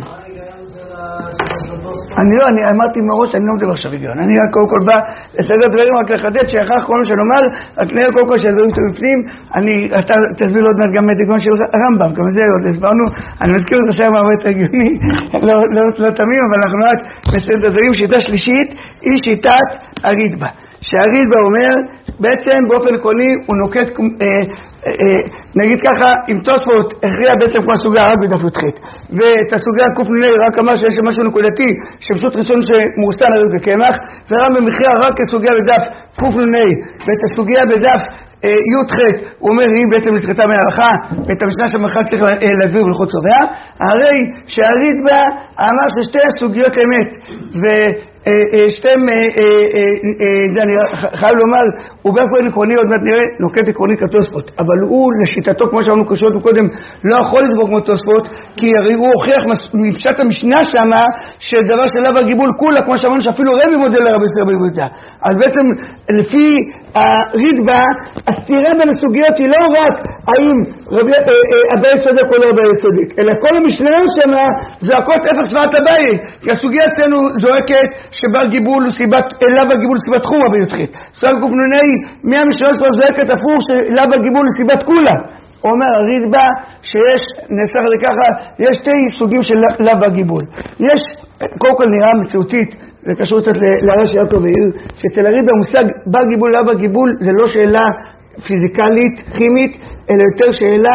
אני אמרתי מראש, אני לא מדבר עכשיו היגיון, אני רק קודם כל בא לסדר דברים רק לחדד שאחר כל מה שנאמר, רק נראה קודם כל שהדברים בפנים, אתה תסביר עוד מעט גם את היגיון של הרמב"ם, גם זה עוד הסברנו, אני מזכיר את השם הרבה יותר הגיוני, לא תמים, אבל אנחנו רק מסדר דברים, שיטה שלישית היא שיטת הרידב"א, שהרידב"א אומר בעצם באופן עקרוני הוא נוקט, נגיד ככה, עם תוספות הכריע בעצם כמו הסוגיה רק בדף י"ח, ואת הסוגיה קנ"ה רק אמר שיש משהו נקודתי שפשוט ראשון שמורסן הרי בקמח, ורמב"ם מכריע רק כסוגיה בדף קנ"ה, ואת הסוגיה בדף י"ח הוא אומר היא בעצם נדחתה מההלכה, ואת המשנה שהמלכה צריך להסביר ולחוץ צובע, הרי שהריטב"א אמר ששתי הסוגיות אמת, ושתיהם, אני חייב לומר, הוא באופן עקרוני, עוד מעט נראה, נוקט עקרוני כתוספות, אבל הוא לשיטתו, כמו שאמרנו קשורות קודם, לא יכול לדבור כמו תוספות, כי הרי הוא הוכיח מפשט המשנה שמה, שדבר של לאו הגיבול כולה, כמו שאמרנו שאפילו רבי מודל לרבי סרב יהודה. אז בעצם לפי הריטב"א, הסתירה בין הסוגיות היא לא רק האם אביי צודק או לא אביי צודק, אלא כל המשנה שמה זועקות הפך סברת אביי, כי הסוגיה אצלנו זועקת שבר גיבול הוא סיבת, לאו הגיבול הוא סיבת חומרה בי"ח. סוגיה קנ"ה, מהמשנה כבר זועקת הפוך שלאו הגיבול הוא סיבת כולה. הוא אומר הריטב"א שיש, נסח לככה, יש שתי סוגים של לאו הגיבול. יש, קודם כל נראה מציאותית, זה קשור קצת לרש"י יעקב העיר, שאצל הריטב"א המושג בר גיבול, לאו הגיבול, זה לא שאלה פיזיקלית, כימית, אלא יותר שאלה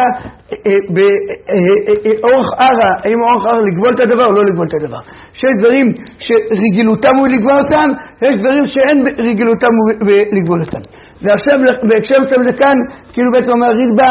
באורח ערה, האם אורח ערה לגבול את הדבר או לא לגבול את הדבר. שיש דברים שרגילותם הוא לגבול אותם, יש דברים שאין רגילותם הוא לגבול אותם. ועכשיו בהקשר לזה כאן, כאילו בעצם אומר הריטב"א,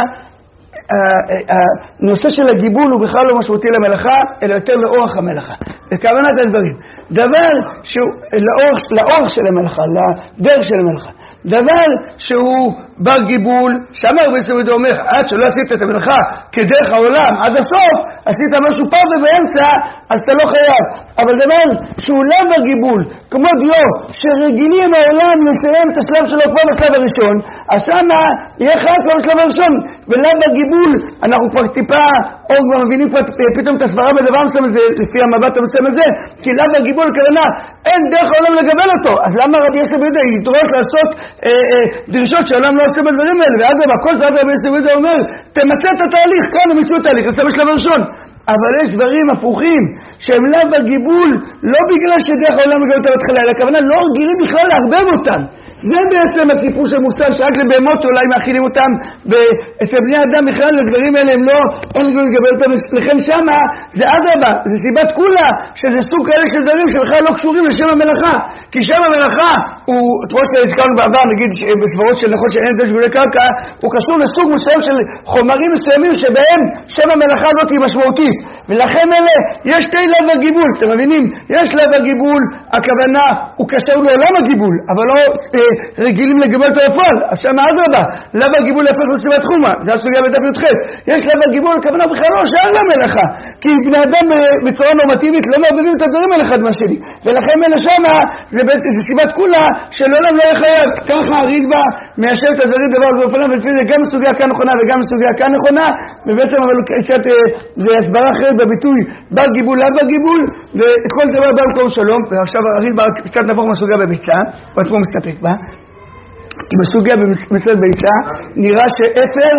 הנושא של הגיבול הוא בכלל לא משמעותי למלאכה, אלא יותר לאורך המלאכה. בכוונת הדברים. דבר שהוא לאורך של המלאכה, לדרך של המלאכה. דבר שהוא בר גיבול, שאמר בסעודה אומר, עד שלא עשית את המלאכה כדרך העולם עד הסוף, עשית משהו פה ובאמצע, אז אתה לא חייב. אבל דבר שהוא לא בר גיבול, כמו דיו, שרגילים העולם לסיים את השלב שלו כבר בשלב הראשון, אז שמה יהיה חייב כבר בשלב הראשון, ולא בר גיבול, אנחנו כבר טיפה, או כבר מבינים כבר פתאום את הסברה בדבר מסוים הזה, לפי המבט המסוים הזה, כי לא בר גיבול כוונה, אין דרך העולם לגבל אותו, אז למה רבי יוסף יהודה ידרוש לעשות דרישות שהעולם לא עושה בדברים האלה? ואגב, הכל זה רבי יוסף יהודה אומר, תמצא את התהליך, כאן הם יצאו תהליך, נעשה בשלב הראשון. אבל יש דברים הפוכים שהם לאו הגיבול, לא בגלל שדרך העולם מגבל אותם התחלה, אלא הכוונה לא רגילים בכלל להרבב אותם. זה בעצם הסיפור של מושג שרק לבהמות אולי מאכילים אותם, ואצל בני אדם בכלל לדברים האלה הם לא, אין לגבל אותם, לכן שמה זה אדרבה, זה סיבת כולה, שזה סוג כאלה של דברים שבכלל לא קשורים לשם המלאכה, כי שם המלאכה הוא, כמו שהזכרנו בעבר, נגיד בסברות של נכון שאין את שבילי קרקע, הוא קשור לסוג מסוים של חומרים מסוימים שבהם שם המלאכה הזאת היא משמעותית, ולכן אלה יש שתי לאו הגיבול, אתם מבינים? יש לאו הגיבול, הכוונה הוא קשור לעולם הגיבול, אבל לא רגילים לגבל את היפול, אז שם אדרבה, לאו הגיבול יפך לסיבת חומה, זה הסוגיה בדף י"ח. יש לאו הגיבול, הכוונה בכלל לא שאר למלאכה, כי בני אדם בצורה נורמטיבית לא מערבבים את הדברים האלה אחד מהשני, ולכן אלה שמה זה בעצם סיבת כולה שלעולם לא יחייב. ככה הריטב"א מיישב את הדברים דבר זה בפניו, ולפי זה גם הסוגיה כאן נכונה וגם הסוגיה כאן נכונה, ובעצם אבל זה הסברה אחרת בביטוי בר גיבול, לאו הגיבול, וכל דבר בר קום שלום. ועכשיו הריטב"א קצת נפוך מהסוגיה בביצה, ועצמו מסתפק בה, כי בסוגיה במצוות ביצה נראה שאפר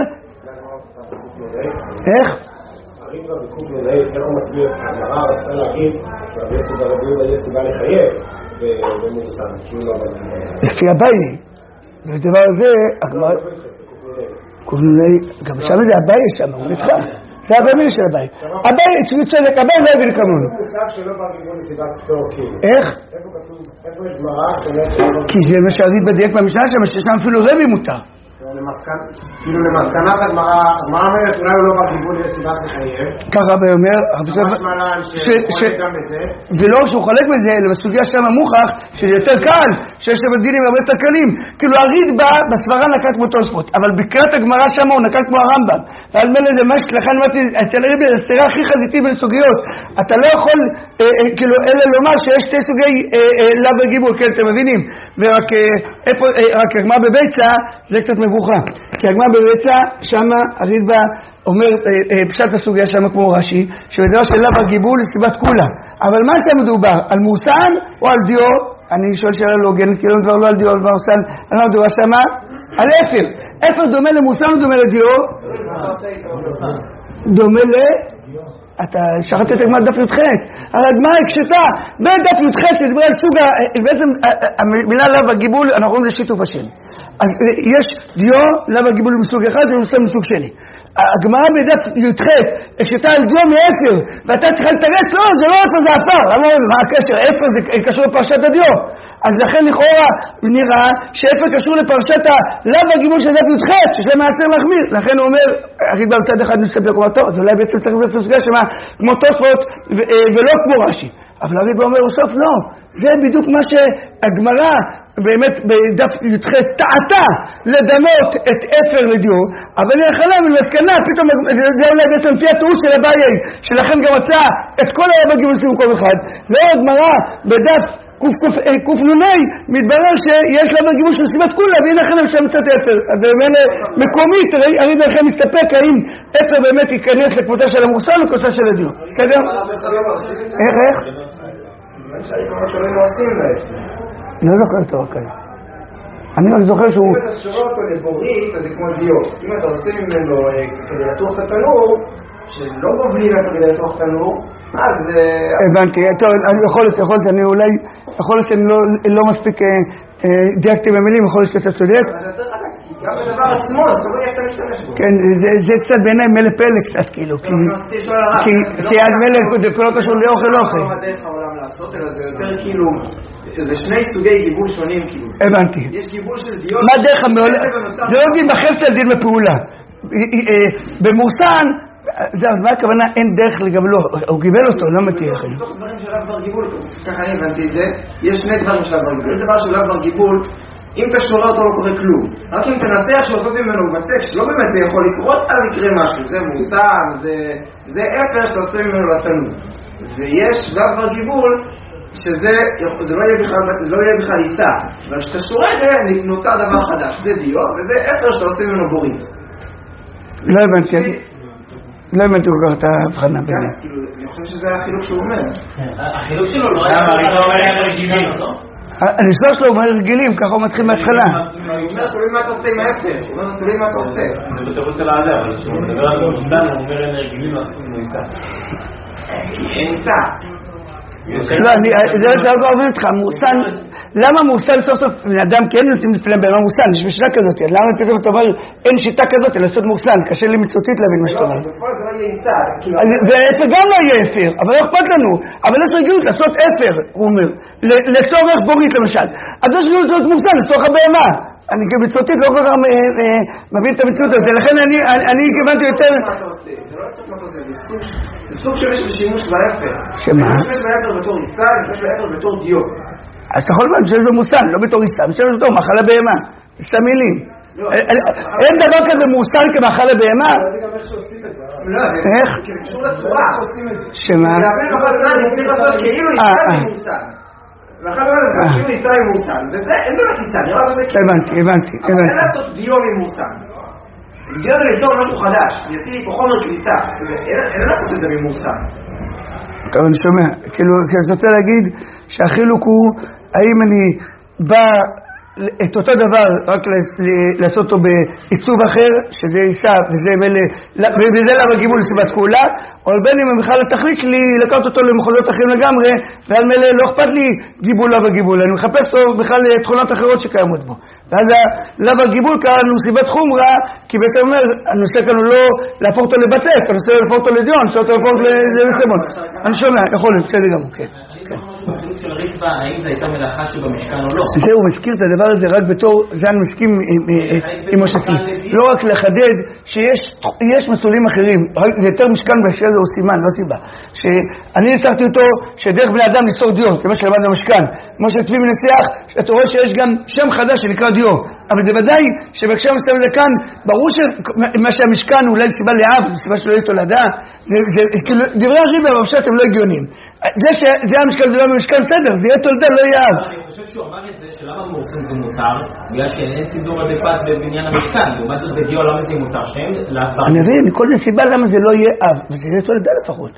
איך? הריטב"א בקנ"ה, איך הוא מסביר? הגמרא רצתה להגיד שרבי יוסף ברבי יהודה יש סיבה לחייב במורסן, כאילו לא בנהל. לפי אביי, והדבר הזה, הגמרא קנ"ה, גם שם זה אביי שם, הוא נדחה. זה הבמיר של אביי. אביי, צודק, אביי לא הבין כמונו. הוא מושג שלא בר גיבול לסיבת פטור כאילו. איך? איפה כתוב? איפה יש גמרא שאומרת כי זה מה שהריטב"א דייק במשנה שם, שישנם אפילו רבי מותר. כאילו למסקנת הגמרא, מה אומרת? אולי הוא לא בר גיבול לסיבת לחייב? ככה אביי אומר, ממש מלן שחולק גם בזה. ולא שהוא חולק בזה, אלא בסוגיה שם המוכח, שזה יותר קל, שיש שם דינים הרבה יותר קלים. כאילו הריטב"א בסברה נקט כמו תוספות, אבל בקריאת הגמרא שם הוא נקט כמו הרמב"ם. ועל מלא זה מה שלכן אמרתי, אצל הריטב"א זה הסתירה הכי חזיתית בין סוגיות. אתה לא יכול, כאילו, אלא לומר שיש שתי סוגי לאו הגיבול, כן, אתם מבינים? ורק רק הגמרא בביצה, זה קצת מבוכה. כי הגמרא בביצה, שם הריטב"א אומר, פשט הסוגיה שם כמו רש"י, שבדבר של לאו הגיבול לסיבת כולה. אבל מה זה מדובר? על מורסן או על דיו? אני שואל שאלה לא הוגנת, כי לא מדבר לא על דיו, על מורסן, על מה מדובר שמה? על אפר. אפר דומה למורסן או דומה לדיו? דומה אתה שכחת את הגמרא דף י"ח. הרי הגמרא הקשתה בין דף י"ח שדיבר על סוג, בעצם המילה לאו הגיבול, אנחנו רואים זה שיתוף השם. אז יש דיו, למה גיבול מסוג אחד ומוסר מסוג שני. הגמרא בדף י"ח, כשאתה על דיו מאפר, ואתה צריך לתרץ, לא, זה לא אפר, זה אפר. מה הקשר? אפר זה קשור לפרשת הדיו. אז לכן לכאורה נראה שאפר קשור לפרשת הלאו הגיבול של דף י"ח, שיש להם מעצר להחמיר. לכן הוא אומר, הריבה בצד אחד נסתפק אומר, טוב, אז אולי בעצם צריך לעשות סוגיה שמה כמו תוספות ולא כמו רש"י. אבל הריבה אומר, בסוף לא. זה בדיוק מה שהגמרא באמת בדף י"ח טעתה לדמות את אפר לדיו, אבל היא יכלה מלמסקנה, פתאום זה אולי בעצם לפי התירוץ של הבעיה, שלכן גם מצא את כל הלאו הגיבול של מקום אחד. ועוד גמרא בדף קנ"ה מתברר שיש לה בגיבול של סיבת כולה, והנה לכן שם מצאת אפר. אז באמת מקומית, הרי לכם מסתפק האם אפר באמת ייכנס לקבוצה של המורסל או לקבוצה של הדיו. בסדר? איך? אני לא זוכר אותו רק כאלה. אני רק זוכר שהוא... אם אתה שורה אותו לבורית, אז זה כמו דיו. אם אתה עושה ממנו כדי לתוך את התנור, שלא מבליל אתה כדי לתוך תנור, אז זה... הבנתי, טוב, יכול להיות, אני אולי, יכול להיות שאני לא מספיק דייקתי במילים, יכול להיות שאתה צודק. גם בדבר עצמו, אז אתה לא איך אתה משתמש בו. כן, זה קצת בעיניי מלא פלא קצת, כאילו, כי עד מלא, זה לא קשור לאוכל. לא דרך העולם לעשות, אלא זה יותר כאילו, זה שני סוגי גיבול שונים, כאילו. הבנתי. יש גיבול של דיו... מה דרך המעולה? זה לא דין בחפץ על דין בפעולה. במורסן, מה הכוונה? אין דרך לגבלו, הוא גיבל אותו, לא מתיר לכם. בתוך דברים של רב בר גיבול, ככה אני הבנתי את זה, יש שני דברים של רב בר גיבול. יש דבר של רב בר גיבול, אם אתה שורה אותו לא קורה כלום. רק אם תנתח שעושות ממנו בצק, שלא באמת זה יכול לקרות, אז יקרה משהו. זה מורסן, זה אפר שאתה עושה ממנו לתנור. ויש רב בר גיבול, שזה לא יהיה בכלל עיסה. אבל כשאתה שורה זה נוצר דבר חדש. זה דיו, וזה אפר שאתה עושה ממנו בורית. לא הבנתי. לא הבנתי כל כך את ההבחנה ביניהם. אני חושב שזה החילוק שהוא אומר. החילוק שלו לא היה רגילים, לא? הניסוח שלו אומר רגילים, ככה הוא מתחיל מההתחלה. הוא אומר, תלוי מה אתה עושה עם האפר. הוא אומר, תלוי מה אתה עושה. זה בתירוץ של העדה, אבל כשהוא מדבר על מוסדן, הוא אומר אין רגילים, הוא ניסה. אין ניסה. לא, זה לא צריך להבין אותך, מורסן, למה מורסן סוף סוף אדם כן נותנים לפלם בהמה מורסן? יש משנה כזאת, למה פתאום אתה אומר אין שיטה כזאת אלא לעשות מורסן? קשה לי מצאותית להבין מה שאתה אומר. בפועל זה לא יהיה ניסה. ואפר גם לא יהיה אפר, אבל לא אכפת לנו. אבל יש רגילות לעשות אפר, הוא אומר, לצורך בורית למשל. אז יש רגילות לעשות מורסן, לצורך הבהמה. אני כמצאותית לא כל כך מבין את המציאות הזאת, לכן אני כיוונתי יותר... זה סוג שיש בשימוש באפר. שמה? אני חושב באפר בתור ניסה, אני חושב באפר בתור דיו. אז אתה יכול לומר שיש לו מוסן, לא בתור ניסה, משלם אותו, מאכל הבהמה. סתם מילים. אין דבר כזה מוסן כמאכל הבהמה? לא, איך? זה קשור לצורה. שמה? להבין אבל זמן, אני צריך לעשות כאילו ניסה ממוסן. ואחר כך זה כאילו ניסה ממוסן. וזה, אין באמת ניסה, נראה בזה כאילו. הבנתי. אבל אין לעשות דיו ממוסן. דיו זה ליצור משהו חדש. אני עשיתי לי פה חומר כניסה. אין לעשות את זה ממוסן. טוב, אני שומע. כאילו, אני רוצה להגיד שהחילוק הוא, האם אני בא את אותו דבר רק לעשות אותו בעיצוב אחר, שזה יישא, וזה למה גיבול לסיבת כולה, או בין אם בכלל התכלית שלי לקחת אותו למחוזות אחרים לגמרי, ועל מלא לא אכפת לי גיבול למה גיבול, אני מחפש לו בכלל תכונות אחרות שקיימות בו. ואז למה גיבול קראנו סיבת חומרה, כי בעצם אומר, הנושא כאן הוא לא להפוך אותו לבצק, הנושא הוא להפוך אותו לדיון, הנושא הוא להפוך לסמון. אני שומע, יכול להיות, בסדר גמור, כן. בחילוק של ריטב"א, האם זה הייתה מלאכה שבמשכן או לא? זה הוא מזכיר את הדבר הזה רק בתור, זה אני מסכים עם מושסים. לא רק לחדד שיש מסלולים אחרים, זה יותר משכן בהקשר זה הוא סימן, לא סיבה. שאני ניסחתי אותו שדרך בני אדם ניסור דיו, זה מה שלמד במשכן. כמו שצבי מנסיח, אתה רואה שיש גם שם חדש שנקרא דיו. אבל זה ודאי שבהקשר מסתם זה כאן, ברור שמה שהמשכן הוא אולי סיבה לאב, סיבה שלא יהיה תולדה, כאילו דברי הריבה בפשט הם לא הגיונים. זה המשכן, זה לא במשכן, בסדר, זה יהיה תולדה, לא יהיה אב. אני חושב שהוא אמר את זה שלמה מורסן זה מותר, בגלל שאין סידור עדפת בבניין המשכן, לעומת זאת בדיו למה זה מותר, שהם להפר. אני מבין, מכל זה סיבה למה זה לא יהיה אב, וזה יהיה תולדה לפחות.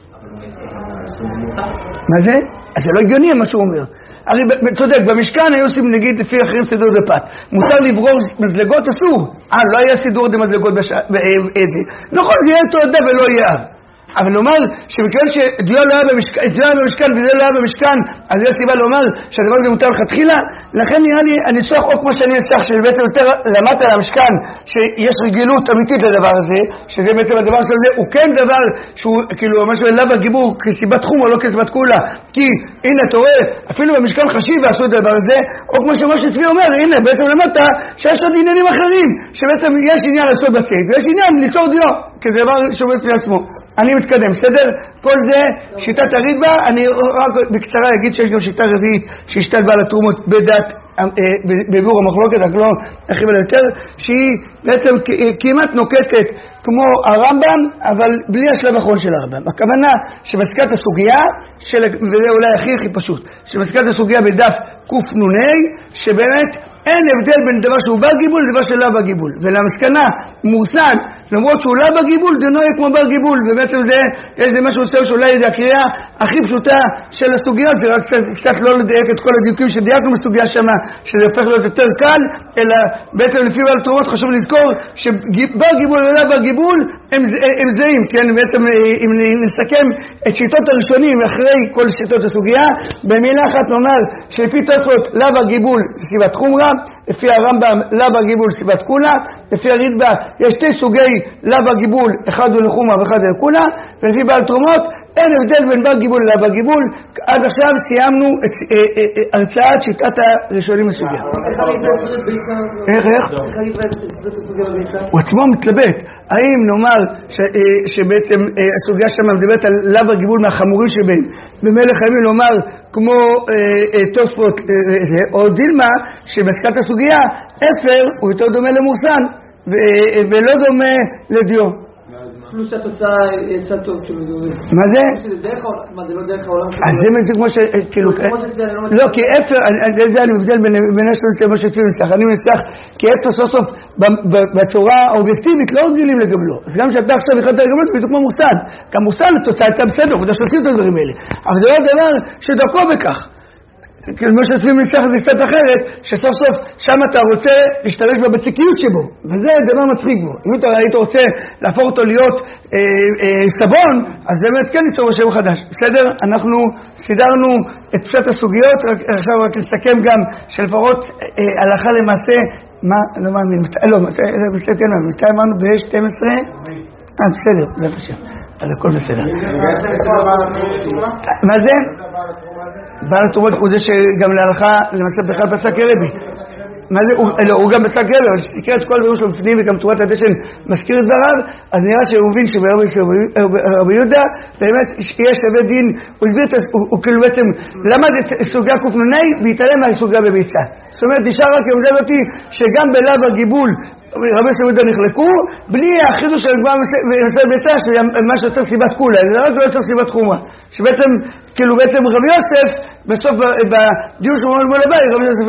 אבל זה מותר. מה זה? אז זה לא הגיוני מה שהוא אומר. הרי צודק, במשכן היו עושים נגיד לפי אחרים סידור דפת. מותר לברור מזלגות אסור. לא היה סידור דמזלגות באיזה. נכון, זה יהיה תולדה ולא יהיה אב. אבל לומר שבגלל שדיו לא היה במשכן וזה לא היה במשכן, אז יש סיבה לומר שהדבר הזה מותר לכתחילה. לכן נראה לי הניסוח או כמו שאני אנסח, שבעצם יותר למטה למשכן, שיש רגילות אמיתית לדבר הזה, שזה בעצם הדבר הזה, הוא כן דבר שהוא כאילו משהו אליו הגיבור כסיבת תחום או לא כסיבת כולה, כי הנה אתה רואה, אפילו במשכן חשיב ועשו את הדבר הזה, או כמו שמשה צבי אומר, הנה בעצם למטה שיש עוד עניינים אחרים, שבעצם יש עניין לעשות בסייד, ויש עניין ליצור דיו, כדבר שעומד בפני עצמו. אני מתקדם, בסדר? כל זה שיטת הרידב"א. אני רק בקצרה אגיד שיש גם שיטה רביעית שהשתת בעל התרומות בדת בביאור המחלוקת, רק לא הרחיב עליה יותר, שהיא בעצם כמעט נוקטת כמו הרמב"ם, אבל בלי השלב האחרון של הרמב"ם. הכוונה שבסקת הסוגיה, וזה אולי הכי פשוט, שבסקת הסוגיה בדף קנ"ה, שבאמת אין הבדל בין דבר שהוא בר גיבול לדבר שלא בר גיבול, ולמסקנה מורסן, למרות שהוא לא בר גיבול, דינו יהיה כמו בר גיבול, ובעצם זה, יש זה משהו שאולי זה הקריאה הכי פשוטה של הסוגיות, זה רק קצת לא לדייק את כל הדיוקים שדייקנו בסוגיה שמה, שזה הופך להיות יותר קל, אלא בעצם לפי בעל התרומות חשוב לזכור שבר גיבול ולא בר גיבול הם זהים, כן? בעצם אם נסכם את שיטות הראשונים אחרי כל שיטות הסוגיה, במילה אחת נאמר שלפי תוספות לא בר גיבול סיבת חומרה, לפי הרמב"ם לא בר גיבול סיבת כולה, לפי הרידב"א יש שתי סוגי לא בר גיבול, אחד הוא לחומרה ואחד הוא לכולה, ולפי בעל תרומות אין הבדל בין בר גיבול ללא בר גיבול. עד עכשיו סיימנו את הרצאת שיטת הראשונים בסוגיה. איך? הוא עצמו מתלבט, האם נאמר שבעצם הסוגיה שם מדברת על לא בר גיבול מהחמורים שבין, במלך הימים לומר כמו תוספות או דילמה שבסקת הסוגיה אפר הוא יותר דומה למורסן ולא דומה לדיו. פלוס התוצאה יצא טוב כאילו זה עובד. מה זה? מה זה לא דרך העולם? אז זה כמו שכאילו לא, כי אפר, זה אני מבדל בין אשתו לצבע שתפיל נסח, אני מנסח כי אפר סוף סוף בצורה האובייקטיבית לא רגילים לגבלו, אז גם שאתה עכשיו יכולת לגבלו זה בדיוק כמו מורסן, גם מורסן התוצאה הייתה בסדר, כדי שעושים את הדברים האלה, אבל זה לא דבר שדרכו בכך, כמו שעושים ניסח זה קצת אחרת, שסוף סוף שם אתה רוצה להשתמש בבצקיות שבו, וזה דבר מצחיק בו. אם אתה היית רוצה להפוך אותו להיות סבון, אז זה באמת כן ניצור בשם חדש. בסדר? אנחנו סידרנו את פשט הסוגיות, עכשיו רק לסכם גם שלפחות הלכה למעשה, מה, לא מאמין, לא, בסדר, מתי אמרנו ב-12? בסדר, זה בשם. על הכל בסדר. מה זה? בעל התרומות הוא זה שגם להלכה למעשה בכלל פסק רבי. מה זה? הוא גם פסק רבי, אבל שתקרא את כל הדברים שלו בפנים וגם תורת הדשן מזכיר את דבריו, אז נראה שהוא מבין שברבי יהודה באמת יש לבית דין, הוא כאילו בעצם למד את סוגיה קנ"ה והתעלם מהסוגיה בביצה. זאת אומרת, נשאר רק ימדל אותי שגם בלב הגיבול רבי יהודה נחלקו, בלי החידוש של הגמרא ומסר ביצה, מה שיוצר סיבת כולה, זה רק לא יוצר סיבת חומרה. שבעצם, כאילו בעצם רבי יוסף, בסוף בדיון שהוא מול הבית, רבי יוסף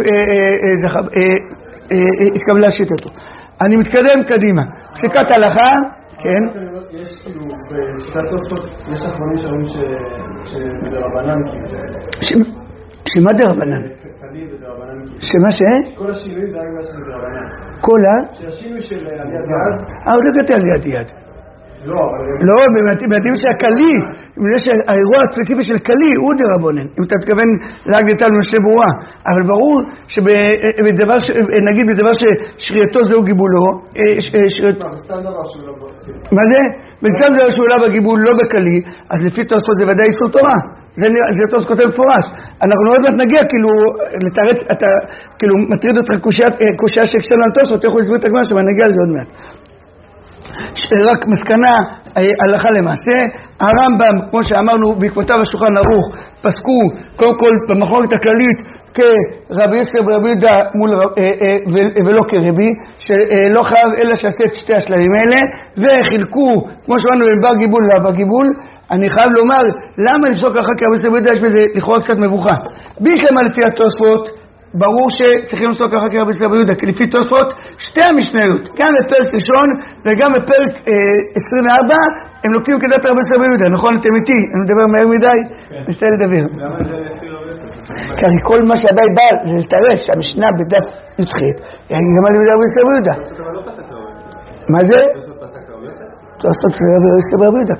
התקבל להשית אותו. אני מתקדם קדימה. פסיקת הלכה, כן. יש כאילו, בשיטת תוספות, יש אחרונים שאומרים שדרבנן כאילו. שמה דרבנן? שמה ש? כל השינוי זה הגמרא של דרבנן. כל שהשינוי של עליית יד. עוד לא קטע עליית יד. לא, אבל... לא, במתאים שהקלי, יש האירוע הספציפי של קלי, הוא דרבנן. אם אתה מתכוון להגדתה למשל ברורה. אבל ברור שבדבר, נגיד בדבר ששרייתו זהו גיבולו, בסתם דבר שהוא לא בגיבול. מה זה? בסתם דבר שהוא לא בגיבול, לא בקלי, אז לפי תוספות זה ודאי איסור תורה. זה תוספות כותב מפורש. אנחנו עוד מעט נגיע, כאילו, לתרץ, אתה, כאילו, מטריד אותך קושיה שהקשרנו על תוספות, איך הוא הסביר את הגמרא שלו, נגיע לזה עוד מעט. רק מסקנה הלכה למעשה, הרמב"ם, כמו שאמרנו, בעקבותיו השולחן ערוך, פסקו קודם כל במחלוקת הכללית כרבי יוסף ורבי יהודה ולא כרבי, שלא חייב אלא שעשה את שתי השלבים האלה, וחילקו, כמו שאמרנו, בין בר גיבול לבר גיבול. אני חייב לומר, למה לפסוק אחר כך רבי יוסף ורבי יהודה יש בזה לכאורה קצת מבוכה? בישלמה לפי התוספות, ברור שצריכים לעשות ככה כרבי יוסף ורבי יהודה, כי לפי תוספות שתי המשניות, גם בפרק ראשון וגם בפרק 24, הם לוקחים כדת רבי יוסף ורבי יהודה, נכון? אתם איתי? אני מדבר מהר מדי? נסתכל לדבר. למה זה לפי רבי יוסף? כי כל מה שהבית בא זה לתרש, המשנה בדף י"ח, גם על רבי יוסף ורבי יהודה. מה זה? תוספות רבי יוסף ורבי יהודה, כן?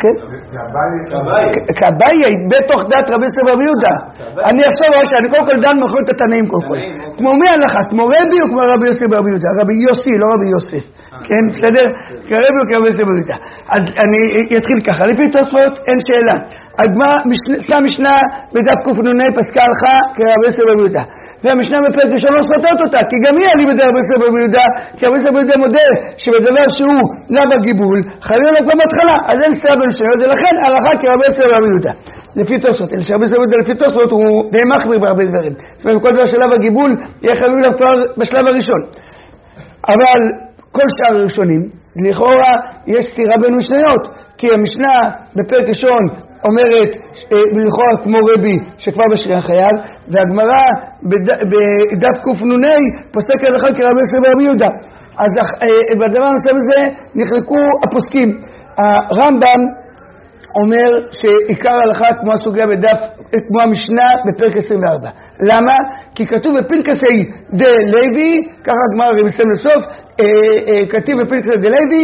כבאי בתוך דת רבי יוסי ורבי יהודה. אני עכשיו אני קודם כל דן מחלוקת התנאים קודם כל. כמו מי הלכה? כמו רבי או כמו רבי יוסי ורבי יהודה? רבי יוסי, לא רבי יוסף. כן, בסדר? כרבי או כרבי יוסי ורבי יהודה. אז אני אתחיל ככה. לפי תוספות אין שאלה. הגמרא שם משנה בדף קנ"ה פסקה הלכה כרבי יוסי ורבי יהודה. והמשנה בפרק ראשון לא סותרת אותה, כי גם היא עלי בדרך רבי יוסי ורבי יהודה, כי רבי יוסי ורבי יהודה מודה שבדבר שהוא לאו הגיבול, חייבים לו כבר בהתחלה, אז אין סתירה בין המשניות, ולכן הלכה כרבי יוסי ורבי יהודה. לפי תוספות, אלא שרבי יוסי ורבי יהודה לפי תוספות הוא די מחמיר בהרבה דברים. זאת אומרת, כל דבר של לאו הגיבול יהיה חייבים לו כבר בשלב הראשון. אבל כל שאר הראשונים, לכאורה יש סתירה בין משניות, כי המשנה בפרק ראשון אומרת לכאורה כמו רבי שכבר בשריעה חייב, והגמרא בדף קנ"ה פוסק הלכה כרבי יוסי ורבי יהודה. אז בדבר הנושא הזה נחלקו הפוסקים. הרמב"ם אומר שעיקר ההלכה כמו הסוגיה בדף, כמו המשנה בפרק 24. למה? כי כתוב בפנקסי דה לוי, ככה הגמרא מסיים לסוף, כתוב בפנקסי דה לוי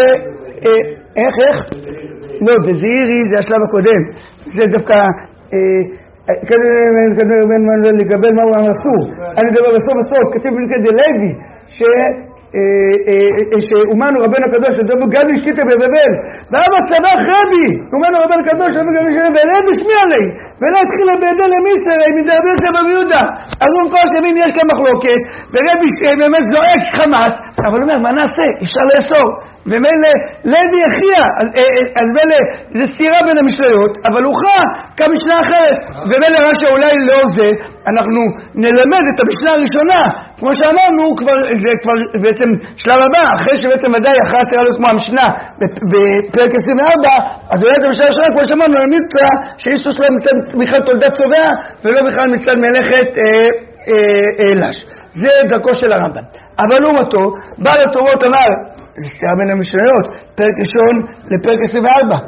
איך? לא, בזעירי זה השלב הקודם. זה דווקא לקבל מה הוא אסור. אני מדבר בסוף, כתוב בפנקסי דה לוי שאומנו רבנו הקדוש שדבו גד השקיטה בבבל ואבא צבח רבי אומנו רבנו הקדוש שדבו גד השקיטה בבבל ושמיע לי ולא התחילה בידי למיסרי מדי רבי יוסי ורבי יהודה. אז הוא מפרש שמין יש כאן מחלוקת ורבי באמת זועק חמאס, אבל הוא אומר מה נעשה? אפשר לאסור ומילא לוי הכריע, אז מילא זה סתירה בין המשניות, אבל הוכרע כמשנה אחרת, ומילא רק שאולי לא זה, אנחנו נלמד את המשנה הראשונה, כמו שאמרנו, זה כבר בעצם שלב הבא, אחרי שבעצם ודאי אחרי הצרה לו כמו המשנה בפרק 24, אז אולי את המשנה הראשונה, כמו שאמרנו, נלמד לה שאיסוס לא מצד בכלל תולדת צובע, ולא בכלל מצד מלאכת אלש. זה דרכו של הרמב"ם. אבל לעומתו, בעל התורות אמר, זה סתירה בין המשניות, פרק ראשון לפרק 24.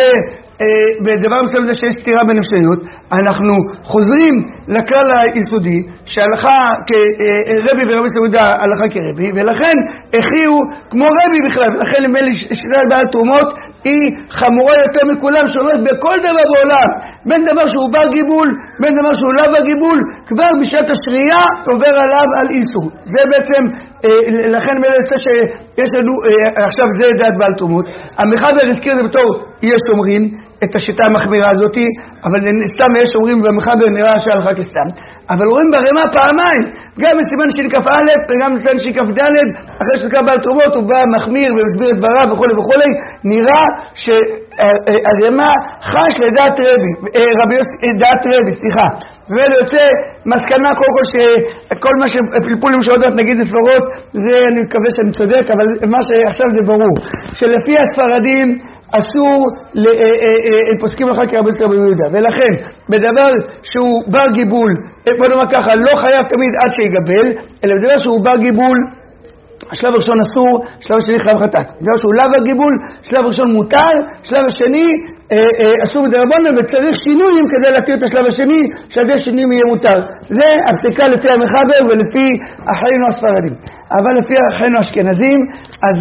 ובדבר מסוים זה שיש סתירה בין המשניות, אנחנו חוזרים לכלל היסודי, שהלכה כרבי ורבי סעודה הלכה כרבי, ולכן הכריעו כמו רבי בכלל, ולכן נדמה לי שיטת בעל תרומות היא חמורה יותר מכולם, שאומרת בכל דבר בעולם, בין דבר שהוא בר גיבול, בין דבר שהוא לא בר גיבול, כבר בשעת השריעה עובר עליו על איסור. זה בעצם, לכן מלצה שיש לנו, עכשיו זה דעת בעל תרומות. המחבר הזכיר זה בתור יש אומרים את השיטה המחמירה הזאת, אבל סתם יש אומרים במחבר נראה שהלכה כסתם, אבל רואים ברמה פעמיים, גם בסימן שכ"א וגם בסימן שכ"ד, אחרי שכ"א בעל תרומות הוא בא מחמיר ומסביר את דבריו וכו', נראה שהרמה חש לדעת דעת רבי, סליחה, וזה יוצא מסקנה קודם כל שכל מה שפלפולים שעודות נגיד לסברות, זה אני מקווה שאני צודק, אבל מה שעכשיו זה ברור, שלפי הספרדים אסור פוסקים אחר כרבי יוסי ורבי יהודה, ולכן בדבר שהוא בר גיבול, בוא נאמר ככה, לא חייב תמיד עד שיגבל, אלא בדבר שהוא בר גיבול, השלב הראשון אסור, שלב השני חייב חטאת. בדבר שהוא לאו הגיבול, שלב הראשון מותר, שלב השני אסור מדרבנן, וצריך שינויים כדי להתיר את השלב השני, שעדי שינויים יהיה מותר. זה הפסיקה לפי המחבר ולפי אחינו הספרדים. אבל לפי אחינו האשכנזים, אז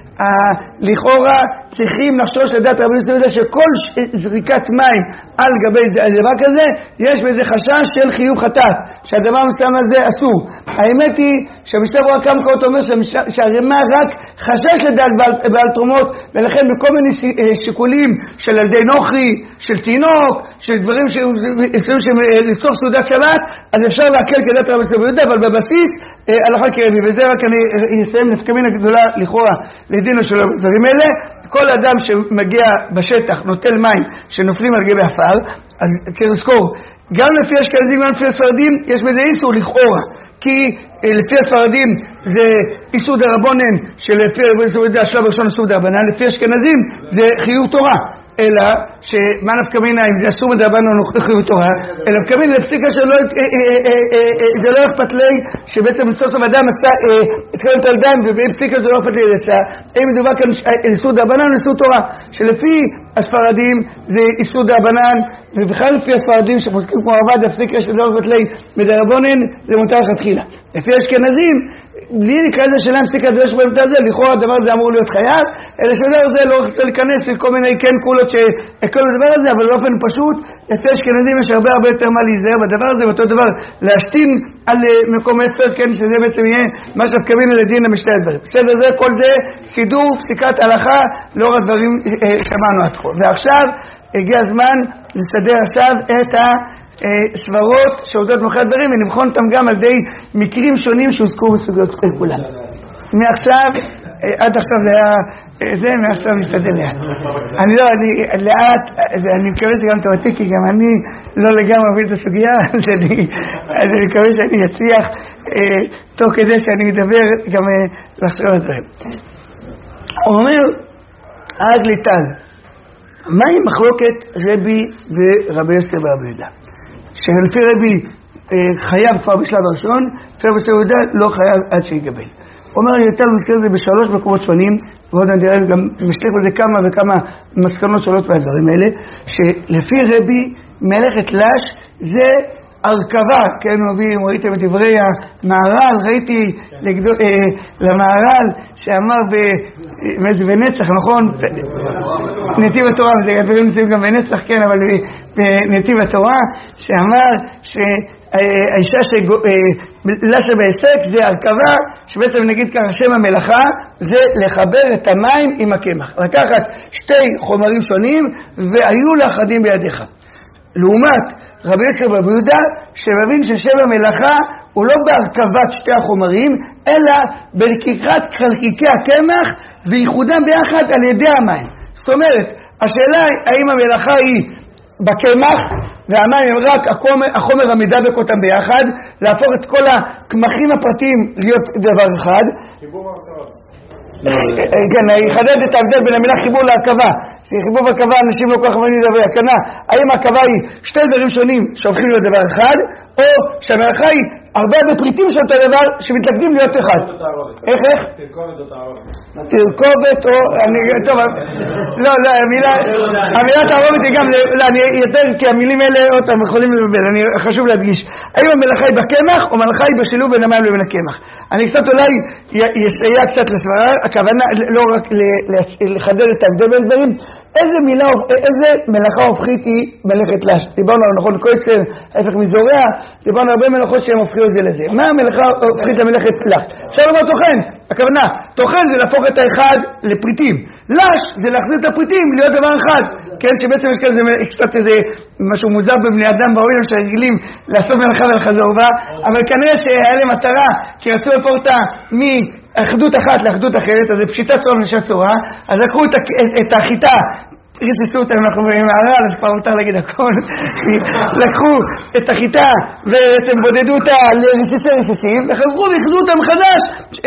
לכאורה צריכים לחשוש לדעת רבי יוסי ורבי שכל זריקת מים על גבי דבר כזה, יש בזה חשש של חיוב חטאת, שהדבר המסוים הזה אסור. האמת היא שהמשנה ברורה כמה קורות אומר שהרמה רק חשש לדעת בעל תרומות, ולכן בכל מיני שיקולים של ילדי נוכרי, של תינוק, של דברים לצורך סעודת שבת, אז אפשר להקל כדעת רבי יוסי ורבי, אבל בבסיס הלכה כרבי, וזה רק אני אסיים נפקמין הגדולה לכאורה לדינו של הדברים האלה. כל אדם שמגיע בשטח נוטל מים שנופלים על גבי עפר, אז צריך לזכור, גם לפי אשכנזים וגם לפי הספרדים יש בזה איסור לכאורה, כי לפי הספרדים זה איסור דרבנן, שלפי השלב הראשון איסור דרבנן, לפי אשכנזים זה חיוב תורה, אלא שמה נפקא מינה אם זה אסור מדרבנן או חיוב תורה, אלא נפקא מינה לפסיקה זה לא אכפת לי שבעצם סוף סוף אדם עשה התקרבת על דם ובפסיקה זה לא אכפת לי לצע, אם מדובר כאן איסור דרבנן או איסור תורה, שלפי הספרדים זה איסור דרבנן, ובכלל לפי הספרדים שפוסקים כמו הרב"ד להפסיק יש לדרך בטלי מדרבנן זה מותר לכתחילה. לפי האשכנזים בלי לקרוא לזה שלהם פסיק הדרש במותר הזה, לכאורה הדבר הזה אמור להיות חייב, אלא שדבר הזה לא רוצה להיכנס לכל מיני כן קולות שהכל הדבר הזה, אבל באופן פשוט לפי האשכנזים יש הרבה יותר מה להיזהר בדבר הזה, ואותו דבר להשתין על מקום אפר, כן, שזה בעצם יהיה מה שתקבין על הדין למשתי הדברים. בסדר, זה כל זה סידור פסיקת הלכה לאור הדברים שמענו עד כה. ועכשיו הגיע הזמן לסדר עכשיו את סברות שעובדות מאחורי הדברים ונבחון אותם גם על ידי מקרים שונים שהוזכרו בסוגיות כולם. מעכשיו, עד עכשיו זה היה זה, מעכשיו נסתדר לאט. אני לאט, אני מקווה שגם תורתי, כי גם אני לא לגמרי מבין את הסוגיה, אז אני מקווה שאני אצליח תוך כדי שאני מדבר גם לחשוב על דברים. הוא אומר, עד ליטל, מהי מחלוקת רבי ורבי יוסף ורבי יהודה? שלפי רבי חייב כבר בשלב הראשון, לפי רבי יהודה לא חייב עד שיגבל. הוא אומר, ליטל מזכיר את זה בשלוש מקומות שונים, ועוד אני אראה גם משליך בזה כמה וכמה מסקנות שונות מהדברים האלה, שלפי רבי מלאכת לש זה הרכבה, כן, אם ראיתם את דברי המהר"ל, ראיתי למהר"ל שאמר בנצח, נכון? נתיב התורה, זה דברים נמצאים גם בנצח, כן, אבל בנתיב התורה, שאמר שהאישה שלשה בהיסק זה הרכבה, שבעצם נגיד ככה שם המלאכה, זה לחבר את המים עם הקמח. לקחת שתי חומרים שונים והיו לאחדים בידיך. לעומת רבי יוסף ורבי יהודה, שמבין ששם המלאכה הוא לא בהרכבת שתי החומרים, אלא בלקיחת חלקיקי הקמח וייחודם ביחד על ידי המים. זאת אומרת, השאלה האם המלאכה היא בקמח, והמים הם רק החומר המדבק אותם ביחד, להפוך את כל הקמחים הפרטיים להיות דבר אחד. כן, יחדד את ההבדל בין המילה חיבור להרכבה. חיבור והרכבה אנשים לא כל כך מבינים דבר הקנה. האם ההרכבה היא שתי דברים שונים שהופכים להיות דבר אחד, או שהמלאכה היא הרבה בפריטים של אותו דבר שמתלכדים להיות אחד. איך? תרכובת או... טוב, לא, המילה תערובת היא גם... לא, אני יותר, כי המילים האלה אותם יכולים לבלבל, אני חשוב להדגיש. האם המלאכה היא בקמח או המלאכה היא בשילוב בין המים לבין הקמח? אני קצת אולי יסייע קצת לסברה, הכוונה לא רק לחדד את ההבדל בין דברים, איזה מלאכה הופכית היא מלאכת לש? דיברנו על נכון קויצר, ההפך מזורע, דיברנו הרבה מלאכות שהם הופכו את זה לזה. מה המלאכה הופכית למלאכת לש? אפשר לומר תוכן, הכוונה, תוכן זה להפוך את האחד לפריטים. לש זה להחזיר את הפריטים להיות דבר אחד. כן, שבעצם יש כזה קצת איזה משהו מוזר בבני אדם בעולם שרגילים לעשות מלאכה ולחזור בה, אבל כנראה שהיה להם מטרה, כי רצו להפוך אותה מאחדות אחת לאחדות אחרת, אז זה פשיטת צורה ונשת צורה, אז לקחו את החיטה, ריססו אותם, אנחנו מהר"ל, אז כבר מותר להגיד הכל, לקחו את החיטה ובעצם בודדו אותה לרסיסים, וחזרו והחזרו אותה מחדש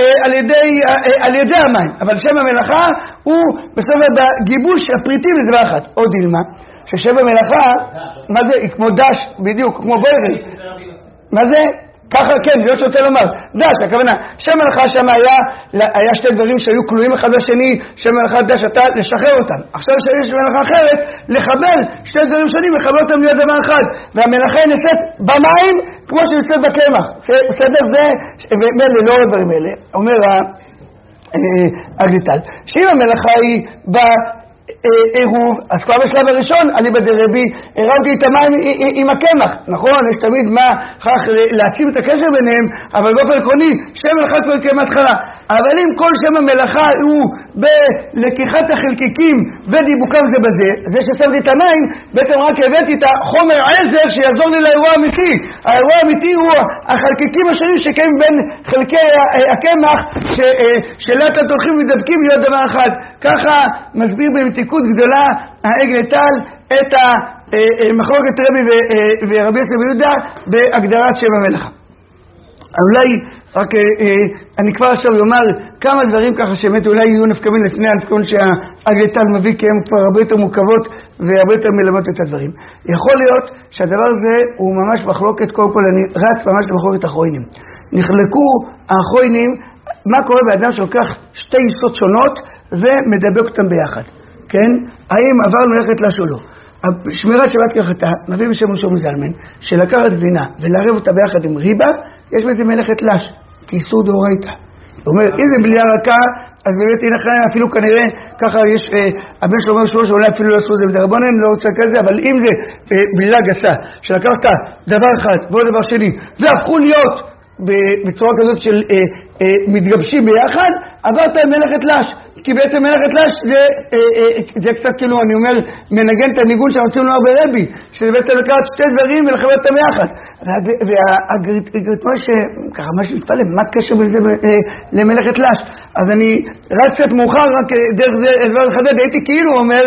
על ידי המים. אבל שם המלאכה הוא בסוף בגיבוש הפריטים לדבר אחת. עוד דילמה, ששם המלאכה, מה זה? כמו דש, בדיוק, כמו בוירל. מה זה? ככה כן, זה לא רוצה לומר. דש, הכוונה, שם מלאכה שם היה שתי דברים שהיו כלואים אחד לשני, שם מלאכה דש, אתה לשחרר אותם. עכשיו שיש מלאכה אחרת, לחבר שתי דברים שונים, לחבר אותם להיות דבר אחד. והמלאכה נעשית במים, כמו שיוצאת בקמח. בסדר זה, ומאלה, לא הדברים האלה, אומר הגליטל, שאם המלאכה היא עירוב, אז כבר בשלב הראשון, אני בדרבי, הרמתי את המים עם הקמח, נכון? יש תמיד מה כך להציב את הקשר ביניהם, אבל באופן עקרוני, שם מלאכה כבר קיים התחלה. אבל אם כל שם המלאכה הוא בלקיחת החלקיקים ודיבוקם זה בזה, זה ששמתי את המים, בעצם רק הבאתי את החומר עזר שיעזור לי לאירוע האמיתי. האירוע האמיתי הוא החלקיקים השונים שקיים בין חלקי הקמח, שלאט לאט הולכים ודבקים להיות דבר אחד. ככה מסביר במתיקות גדולה העגל-טל את המחלוקת רבי ורבי יוסף ויהודה בהגדרת שם המלאכה. אולי רק אני כבר עכשיו אומר כמה דברים ככה שבאמת אולי יהיו נפקמים לפני הנפקמים שהעגל-טל מביא, כי הם כבר הרבה יותר מורכבות והרבה יותר מלמדות את הדברים. יכול להיות שהדבר הזה הוא ממש מחלוקת, קודם כל אני רץ ממש למחלוקת האחרונים. נחלקו האחרונים מה קורה באדם שלוקח שתי יסות שונות ומדבק אותם ביחד. כן? האם עבר מלאכת לש או לא. שמירת שבת כהלכתה, מביא בשם ראשון מזלמן, שלקחת גבינה ולערב אותה ביחד עם ריבה, יש בזה מלאכת לש, כאיסור דאורייתא. הוא אומר, אם זה בלילה רכה, אז באמת הנה אפילו כנראה, ככה יש, הבן שלו אומר שלו שאולי אפילו לא עשו את זה בדרבנן, לא רוצה כזה, אבל אם זה בלילה גסה, שלקחת דבר אחד ועוד דבר שני, והפכו להיות בצורה כזאת של מתגבשים ביחד, עברת מלאכת לש. כי בעצם מלאכת לש זה קצת כאילו, אני אומר, מנגן את הניגון שרוצים לומר ברבי, שזה בעצם לקחת שתי דברים ולחבר אותם יחד. והגריטמוי שככה ממש מתפלא, מה קשר בזה למלאכת לש? אז אני רק קצת מאוחר, רק דרך זה דבר לחדד, הייתי כאילו אומר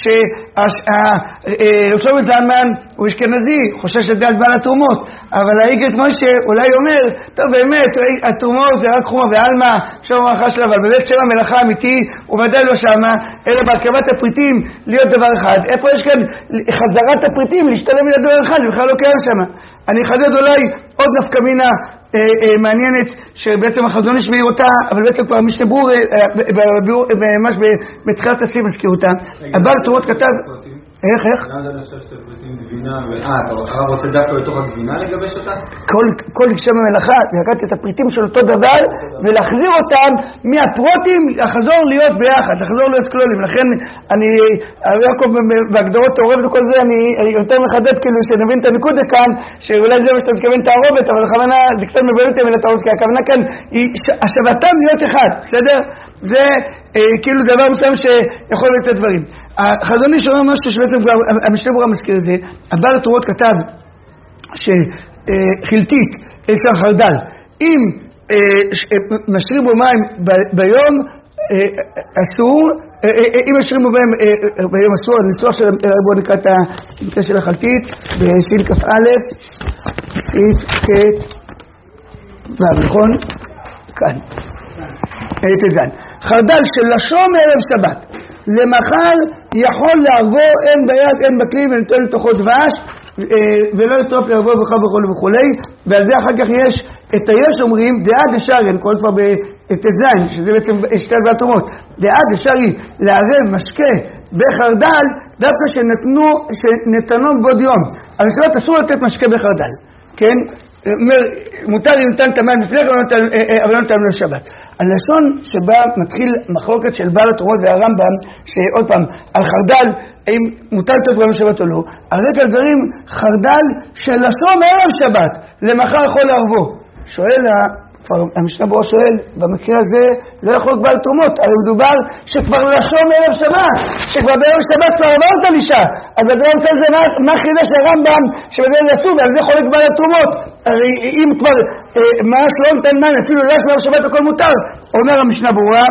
שראשון מזלמן הוא אשכנזי, חושב שזה על בעל התרומות, אבל הגריטמוי שאולי אומר, טוב באמת, התרומות זה רק חומה ועלמה, שם המלאכה שלה, אבל באמת שם המלאכה האמיתי הוא ודאי לא שמה, אלא בהרכבת הפריטים להיות דבר אחד. איפה יש כאן חזרת הפריטים להשתלם על דבר אחד, זה בכלל לא קיים שם. אני אחדד אולי עוד נפקא מינה מעניינת, שבעצם החזון איש בעיר אותה, אבל בעצם כבר משנה ברור, ממש בתחילת הסעיף הזכיר אותה. הבעל תרומות כתב... איך? אני חושב שאתה פריטים גבינה, אתה רוצה דווקא לתוך הגבינה לגבש אותה? כל שם המלאכה, לקחת את הפריטים של אותו דבר, ולהחזיר אותם מהפרוטים, לחזור להיות ביחד, לחזור להיות כלולים. לכן, אני, יעקב, בהגדרות תערובת וכל זה, אני יותר מחדד, כאילו, שנבין את הניקוד כאן, שאולי זה מה שאתה מתכוון תערובת, אבל הכוונה, זה קצת מבלת את המילה תערובת, כי הכוונה כאן היא השבתם להיות אחד, בסדר? זה כאילו דבר מסוים שיכול להיות את הדברים. החזון איש אומר משהו שבעצם המשנה ברורה מזכיר את זה. הבעל התרומות כתב שחילטית אצל חרדל, אם משרים בו מים ביום אסור, אם משרים בו מים ביום אסור, הניסוח של בואו נקרא את המקרה של החלטית בשין כ"א נכון? כאן תזן חרדל שלשום ערב שבת למחר יכול לערבו אין ביד אין בכלי ונתן לתוכו דבש ולא לטרוף לערבו וכו' וכו'. ועל זה אחר כך יש את היש אומרים דעה דשארן, כל כבר בתזן שזה בעצם שתי דבר תרומות, דעה דשארי לערב משקה בחרדל דווקא שנתנו בעוד יום, אבל זאת אסור לתת משקה בחרדל, כן? מותר אם נתן את המים לפני אבל לא נתן לשבת. הלשון שבה מתחיל מחלוקת של בעל התרומות והרמב"ם, שעוד פעם, על חרדל, האם מותר לתת גם לשבת או לא, הרקע דברים חרדל שלשום ערב שבת, למחר יכול לערבו. שואל, המשנה ברורה שואל, במקרה הזה לא יכול להיות בעל תרומות, הרי מדובר שכבר לשום ערב שבת, שכבר בערב שבת כבר עברת לישה, אז הדבר הזה מה חידש לרמב"ם שבזה זה אסור, ועל זה חולק בעל התרומות. הרי אם כבר ממש לא נתן מים, אפילו לא יש בערב שבת הכל מותר, אומר המשנה ברורה,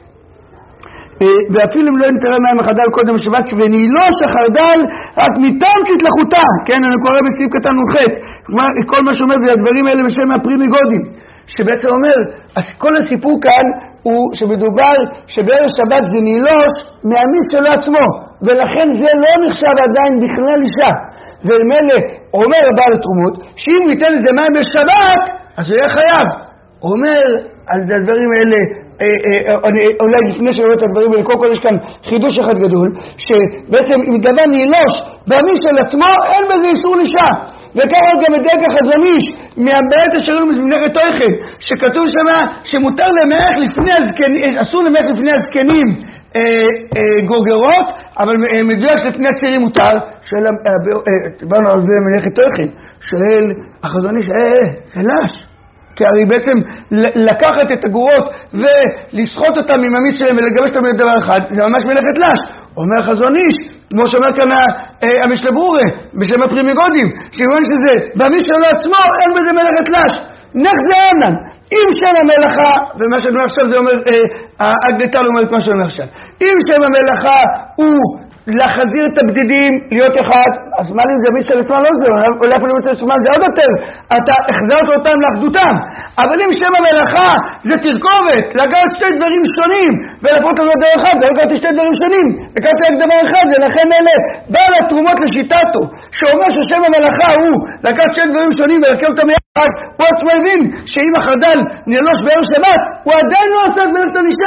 ואפילו אם לא נתראה מים החרדל קודם השבת ונילוש החרדל רק מטעם כתלחותה, כן, אני קורא בסעיף קטן נוחת, כל מה שאומר זה הדברים האלה בשם הפרימי גודים, שבעצם אומר, אז כל הסיפור כאן הוא שמדובר שבערב שבת זה נילוש מהמיס שלו עצמו, ולכן זה לא נחשב עדיין בכלל אישה. ומילא אומר הבעל התרומות, שאם ניתן לזה מים בשבת, אז הוא יהיה חייב. הוא אומר על זה הדברים האלה, אולי לפני שלא את הדברים האלה, קודם כל יש כאן חידוש אחד גדול, שבעצם אם דבר נילוש בהמיס של עצמו, אין בזה איסור אישה. וככה גם בדרך החזון איש, מהבעיית השרים במלאכת תוכן, שכתוב שמה שמותר למלך לפני הזקנים, אסור למלך לפני הזקנים גוגרות, אבל מדויק שלפני הצעירים מותר. שואל, דיברנו על זה מלאכת תוכן, שואל החזון איש, חלש. כי הרי בעצם לקחת את הגורות ולסחוט אותם עם המיץ שלהם ולגבש אותם לדבר אחד, זה ממש מלאכת לש. אומר חזון איש, כמו שאומר כאן המשנה ברורה, בשם הפרימי גודים, שאומר שזה, במיץ שלו עצמו אין בזה מלאכת לש. נח זה ענן. אם שם המלאכה, ומה שאני אומר עכשיו זה אומר, הגדטל אומר את מה שאני אומר עכשיו. אם שם המלאכה הוא להחזיר את הבדידים, להיות אחד, אז מה לי זה מיץ של עצמם לא זה, אולי אפילו מיץ של עצמם זה עוד יותר, אתה החזרת אותם לאחדותם, אבל אם שם המלאכה זה תרכובת, לגעת שתי דברים שונים, ולפות לנו דבר אחד, ולגעת שתי דברים שונים, לקחת רק דבר אחד, ולכן אלה בעל התרומות לשיטתו, שאומר ששם המלאכה הוא לקחת שתי דברים שונים ולקח אותם יחד, הוא עצמו הבין שאם החרדל נלוש בערב שבת, הוא עדיין לא עושה את מלאכת הנישה,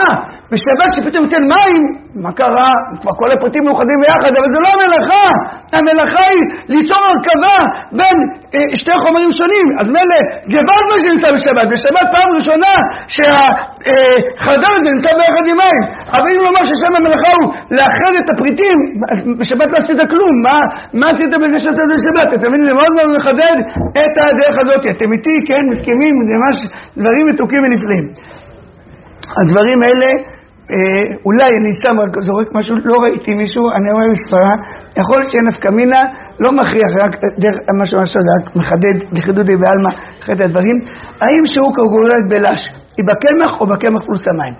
בשבת שפתאום ייתן מים, מה קרה? כבר כל הפרטים מאוחדים ביחד, אבל זה לא המלאכה. המלאכה היא ליצור הרכבה בין שתי חומרים שונים. אז מילא, גבל מה שנמצא בשבת. בשבת פעם ראשונה שהחדר הזה נמצא ביחד עם מים. אבל אם לומר ששם המלאכה הוא לאחד את הפריטים, בשבת לא עשית כלום. מה עשית בזה שאתה בשבת? אתה מבין, זה מאוד מאוד מחדד את הדרך הזאת. אתם איתי, כן, מסכימים, זה ממש דברים מתוקים ונפלאים. הדברים האלה, אולי אני סתם זורק משהו, לא ראיתי מישהו, אני רואה מספרה, יכול להיות שנפקא מינה, לא מכריח רק דרך מה שעושה, רק מחדד, לחידודי בעלמא, אחרת הדברים, האם שהוא קרגולת בלש, היא בקמח או בקמח פלוס המים?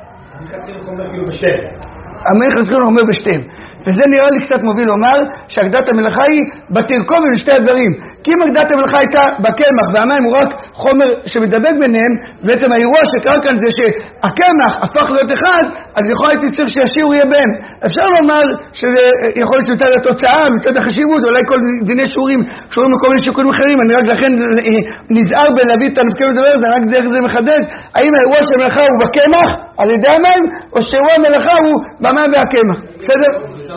המלך לזכרון אומר בשתיהם. וזה נראה לי קצת מוביל לומר שהקדת המלאכה היא בתרכוב בין שתי הדברים. כי אם הקדת המלאכה הייתה בקמח והמים הוא רק חומר שמדבק ביניהם, בעצם האירוע שקרה כאן זה שהקמח הפך להיות אחד, אז יכול להיות צריך שהשיעור יהיה בין. אפשר לומר שזה יכול להיות יותר התוצאה, מצד החשיבות, אולי כל דיני שיעורים קשורים לכל מיני שיקולים אחרים, אני רק לכן נזהר בלהביא את הנפקה לדבר, זה רק דרך זה מחדד, האם האירוע של המלאכה הוא בקמח על ידי המים, או שאירוע המלאכה הוא במים והקמח. בסדר?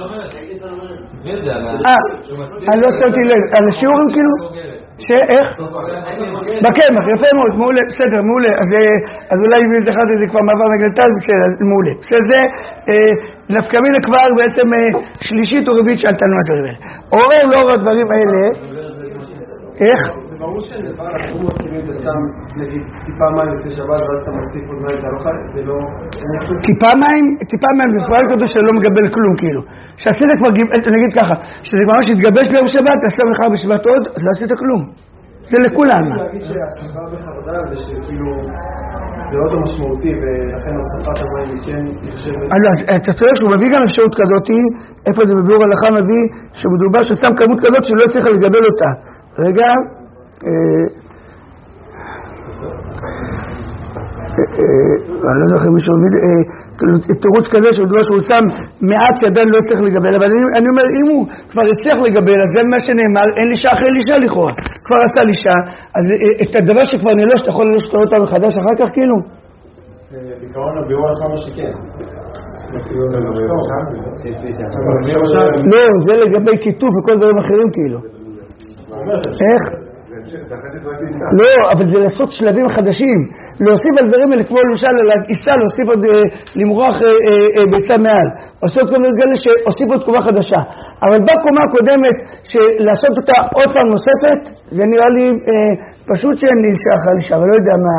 אני לא שמתי לב, על השיעורים כאילו? איך? בקמח, יפה מאוד, מעולה, בסדר, מעולה. אז אולי אם זכרת את זה כבר מעבר מגלתל, בסדר, מעולה. שזה נפקא מינה כבר בעצם שלישית או רביעית שעלתנו מהדברים האלה. עורר לאור הדברים האלה, איך? זה ברור שדבר אנחנו מתחילים את הסתם, נגיד, טיפה מים לפני שבת, ואז אתה מוסיף עוד מים, אתה לא חי, זה לא... טיפה מים, זה פועל כתוב שלא מגבל כלום, כאילו. שעשית כבר, נגיד ככה, שזה ממש התגבש ביום שבת, תעשה לך בשבת עוד, אז לא עשית כלום. זה לכולם. אני רוצה להגיד שהסיבה בחרדל זה שכאילו, זה עוד משמעותי, ולכן הוספת המים כן נחשבת... אז אתה צודק שהוא מביא גם אפשרות כזאת, איפה זה בביאור הלכה מביא, שמדובר ששם כמות כזאת שלא צריך לגבל אותה. רגע, אני לא זוכר מישהו, תירוץ כזה שמדובר שהוא שם מעט שעדיין לא צריך לגבל, אבל אני אומר, אם הוא כבר הצליח לגבל, אז זה מה שנאמר, אין לישה אחרי לישה לכאורה, כבר עשה לישה, אז את הדבר שכבר נלוש, אתה יכול ללוש אותו מחדש אחר כך כאילו? בעיקרון הביאור הלכה מה שכן. לא, זה לגבי כיתוב וכל דברים אחרים כאילו. איך? לא, אבל זה לעשות שלבים חדשים, להוסיף על דברים האלה כמו למשל על העיסה, להוסיף עוד למרוח ביצה מעל, לעשות כל מיני כאלה שהוסיף עוד תקומה חדשה, אבל בקומה הקודמת שלעשות אותה עוד פעם נוספת, זה נראה לי פשוט שאין לי שעה חלישה, אבל לא יודע מה...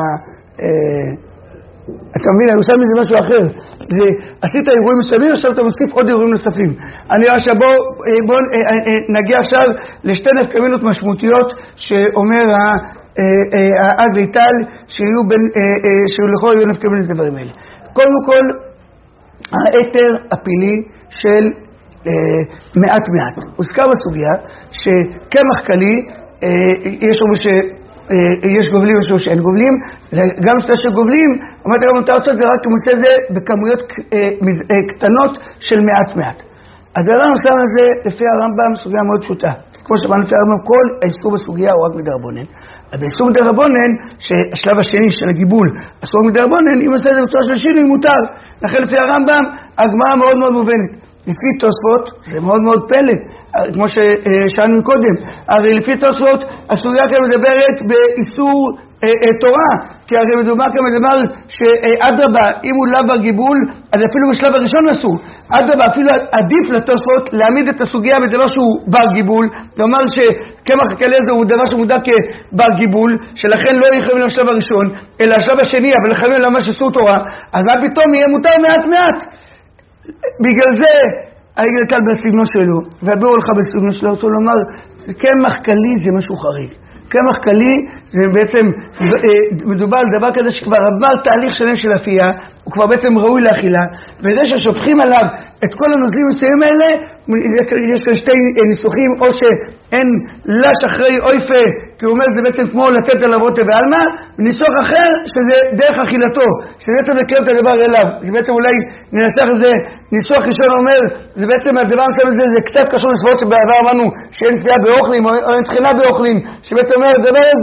אתה מבין, אני עושה מזה משהו אחר. עשית אירועים מסביב, עכשיו אתה מוסיף עוד אירועים נוספים. אני רואה שבוא נגיע עכשיו לשתי נפקא מינות משמעותיות שאומר האג ליטל שלכאורה יהיו נפקא מינות לדברים האלה. קודם כל, היתר הפילי של מעט מעט. הוזכר בסוגיה שקמח קלי, יש אומרים יש גובלים ושלו שאין גובלים, גם שתה של גובלים, אומרת גם מותר לעשות זה רק אם עושה זה בכמויות קטנות של מעט מעט. אז הרמב"ם עושה לזה לפי הרמב"ם סוגיה מאוד פשוטה. כמו שבא לפי הרמב"ם, כל האיסור בסוגיה הוא רק מדרבנן. אבל באיסור מדרבנן, שהשלב השני של הגיבול, אסור מדרבנן, אם עושה זה בצורה של שינוי מותר. לכן לפי הרמב"ם, הגמרא מאוד מאוד מובנת. לפי תוספות, זה מאוד מאוד פלא, כמו ששאלנו קודם, הרי לפי תוספות, הסוגיה כאן מדברת באיסור תורה, כי הרי מדובר כאן מדבר שאדרבה, אם הוא לא בגיבול, אז אפילו בשלב הראשון אסור. אדרבה, אפילו עדיף לתוספות להעמיד את הסוגיה בדבר שהוא בר גיבול, זאת אומרת שקמח הקלי הזה הוא דבר שמודע כבר גיבול, שלכן לא יחייבים לשלב הראשון, אלא השלב השני, אבל יחייבים לממש איסור תורה, אז מה פתאום יהיה מותר מעט מעט? בגלל זה העגל קל בסגנון שלו, והביאו לך בסגנון שלו, אותו לומר, קמח קלי זה משהו חריג. קמח קלי זה בעצם מדובר על דבר כזה שכבר עבר תהליך שלם של אפייה, הוא כבר בעצם ראוי לאכילה, וזה ששופכים עליו את כל הנוזלים מסוימים האלה, יש כאן שתי ניסוחים, או שאין לש אחרי אויפה, כי הוא אומר שזה בעצם כמו לצאת על אברוטה ועלמה, וניסוח אחר שזה דרך אכילתו, שזה בעצם לקרב את הדבר אליו. זה בעצם אולי ננסח את זה, ניסוח ראשון אומר, זה בעצם הדבר מסוים הזה, זה קצת קשור לסברות שבעבר אמרנו שאין צפייה באוכלים, או אין תחילה באוכלים, שבעצם אומר, הדבר הזה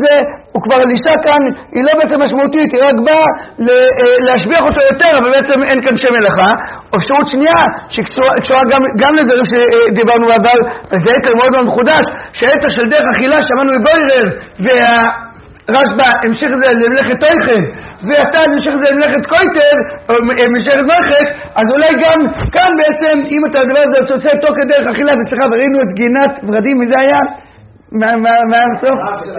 הוא כבר לישה כאן, היא לא בעצם משמעותית, היא רק באה להשביח אותו יותר, אבל בעצם אין כאן שם מלאכה. או אפשרות שנייה, שקשורה גם לדברים שדיברנו בעבר, וזה היתר מאוד מאוד מחודש, שהיתר של דרך אכילה שמענו מבוירר, והרשב"א המשך את זה למלאכת טויכן, ואתה המשך את זה למלאכת קויטר, או משכת מלאכת, אז אולי גם כאן בעצם, אם אתה הדבר הזה עושה תוך כדרך אכילה, וצריכה, וראינו את גינת ורדים, מזה היה? מה הסוף?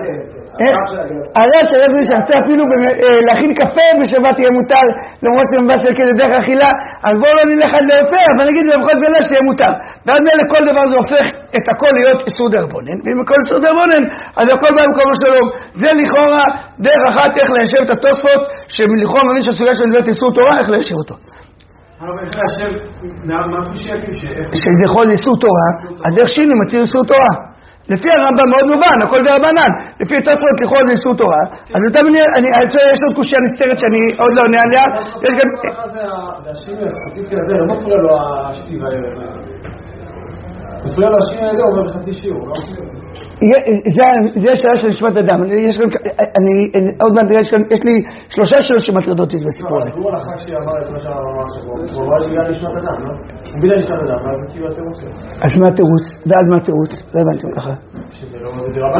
הרב של זה שעשה אפילו להכין קפה בשבת יהיה מותר, למרות שמבא של כזה דרך אכילה, אז בואו לא נלך עד להפר, אבל נגיד לפחות בלה שיהיה מותר. ועד מלא כל דבר זה הופך את הכל להיות איסור דרבנן, ואם הכל איסור דרבנן, אז הכל בא במקום השלום. זה לכאורה דרך אחת איך ליישב את התוספות, שלכאורה מבין שהסוגיה של נדלת איסור תורה, איך ליישב אותו. שזה יכול איסור תורה, אז איך שינו מתיר איסור תורה? לפי הרמב"ם מאוד מובן, הכל זה רבנן. לפי תוספות לכאורה זה איסור תורה. אז יותר יש עוד קושיה נסתרת שאני עוד לא עונה עליה. יש גם... זה השינוי הספציפי הזה, לא מפריע לו השתיב הערב. מפריע לו השינוי הזה, הוא אומר בחצי שיעור, לא מפריע לו. זה השאלה של נשמת אדם. עוד מעט יש לי 3 שאלות שמטרידות אותי בסיפור הזה. הוא הלכה שאמר את מה שאמר עכשיו, הוא אמר שגם נשמת אדם, לא? הוא בילה נשמת אדם, ואז כאילו התירוץ שלו. אז מה התירוץ? ואז מה התירוץ? לא הבנתי ככה. שזה לא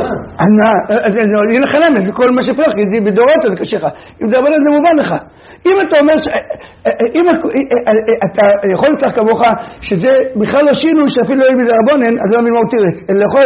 רבנן. הנה חלמת, זה כל מה שפרח, כי בדורות זה קשה לך. אם זה רבנן זה מובן לך. אם אתה אומר, אם אתה יכול לצלח כמוך שזה בכלל לא שינוי שאפילו לא מזה רבנן, אז לא מבין מה הוא תירץ. אלא יכול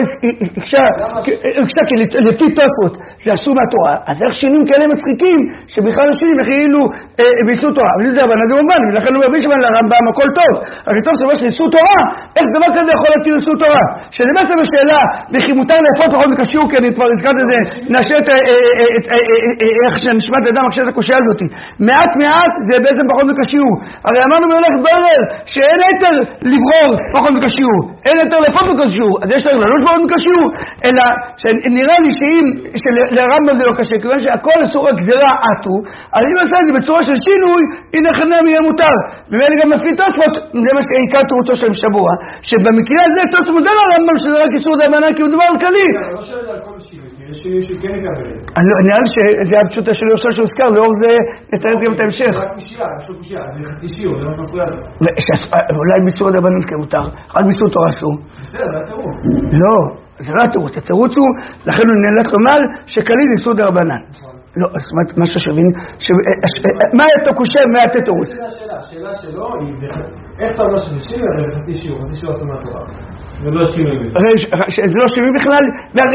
הקשה, כי לפי תוספות זה עשו מהתורה, אז איך שינויים כאלה מצחיקים שבכלל השינויים הכאילו באיסור תורה, אבל זה רבנן זה מובן, ולכן הוא מבין שבן לרמב"ם הכל טוב, אבל טוב שאומר שאיסור תורה, איך דבר כזה יכול להתיר איסור תורה? שזה בעצם השאלה, וכי מותר לאפות פחות מקשיור, כי אני כבר הזכרת את זה, נשאר את איך שנשמת אדם מקשה את הקושיה הזאת. מעט זה בעצם פחות מקשיור. הרי אמרנו במלאכת ברר שאין היתר לברור פחות מקשיור, אין היתר לאפות מקשיור, אז יש להם לעלות פחות מקשיור, אלא שנראה לי שאם לרמב"ם זה לא קשה, כיוון שהכל אסור הגזירה עטו, אז אם עשה את זה בצורה של שינוי, הנה חנם יהיה מותר. ומאלה גם לפי תוספות, זה מה שעיקר תירוצו של שבוע, שבמקרה הזה תוספות מודל לרמב"ם שזה רק איסור דרבנן כי הוא דבר כללי. לא שואל על כל שינוי, כי יש שינוי שכן יקבל. נראה לי שזה הפשוטה של יושב שהוזכר, לאור זה נתאר גם את ההמשך. רק קושייה, יש לו קושייה, זה חצי שיעור, זה לא מפריע לו. אולי ביסור דרבנן כמותר, רק ביסור תורה אסור. בסדר, זה התירוץ. לא, זה לא התירוץ, התירוץ הוא, לכן הוא נאלץ לומר שכליל איסור דרבנן. לא, אז מה ששווין, מה היה תקושה ומה היה תירוץ? זה השאלה שלו היא, איך אתה אומר שזה שינוי, הרי חצי שיעור עצום מהתורה. זה לא שינוי בכלל. זה לא שינוי בכלל,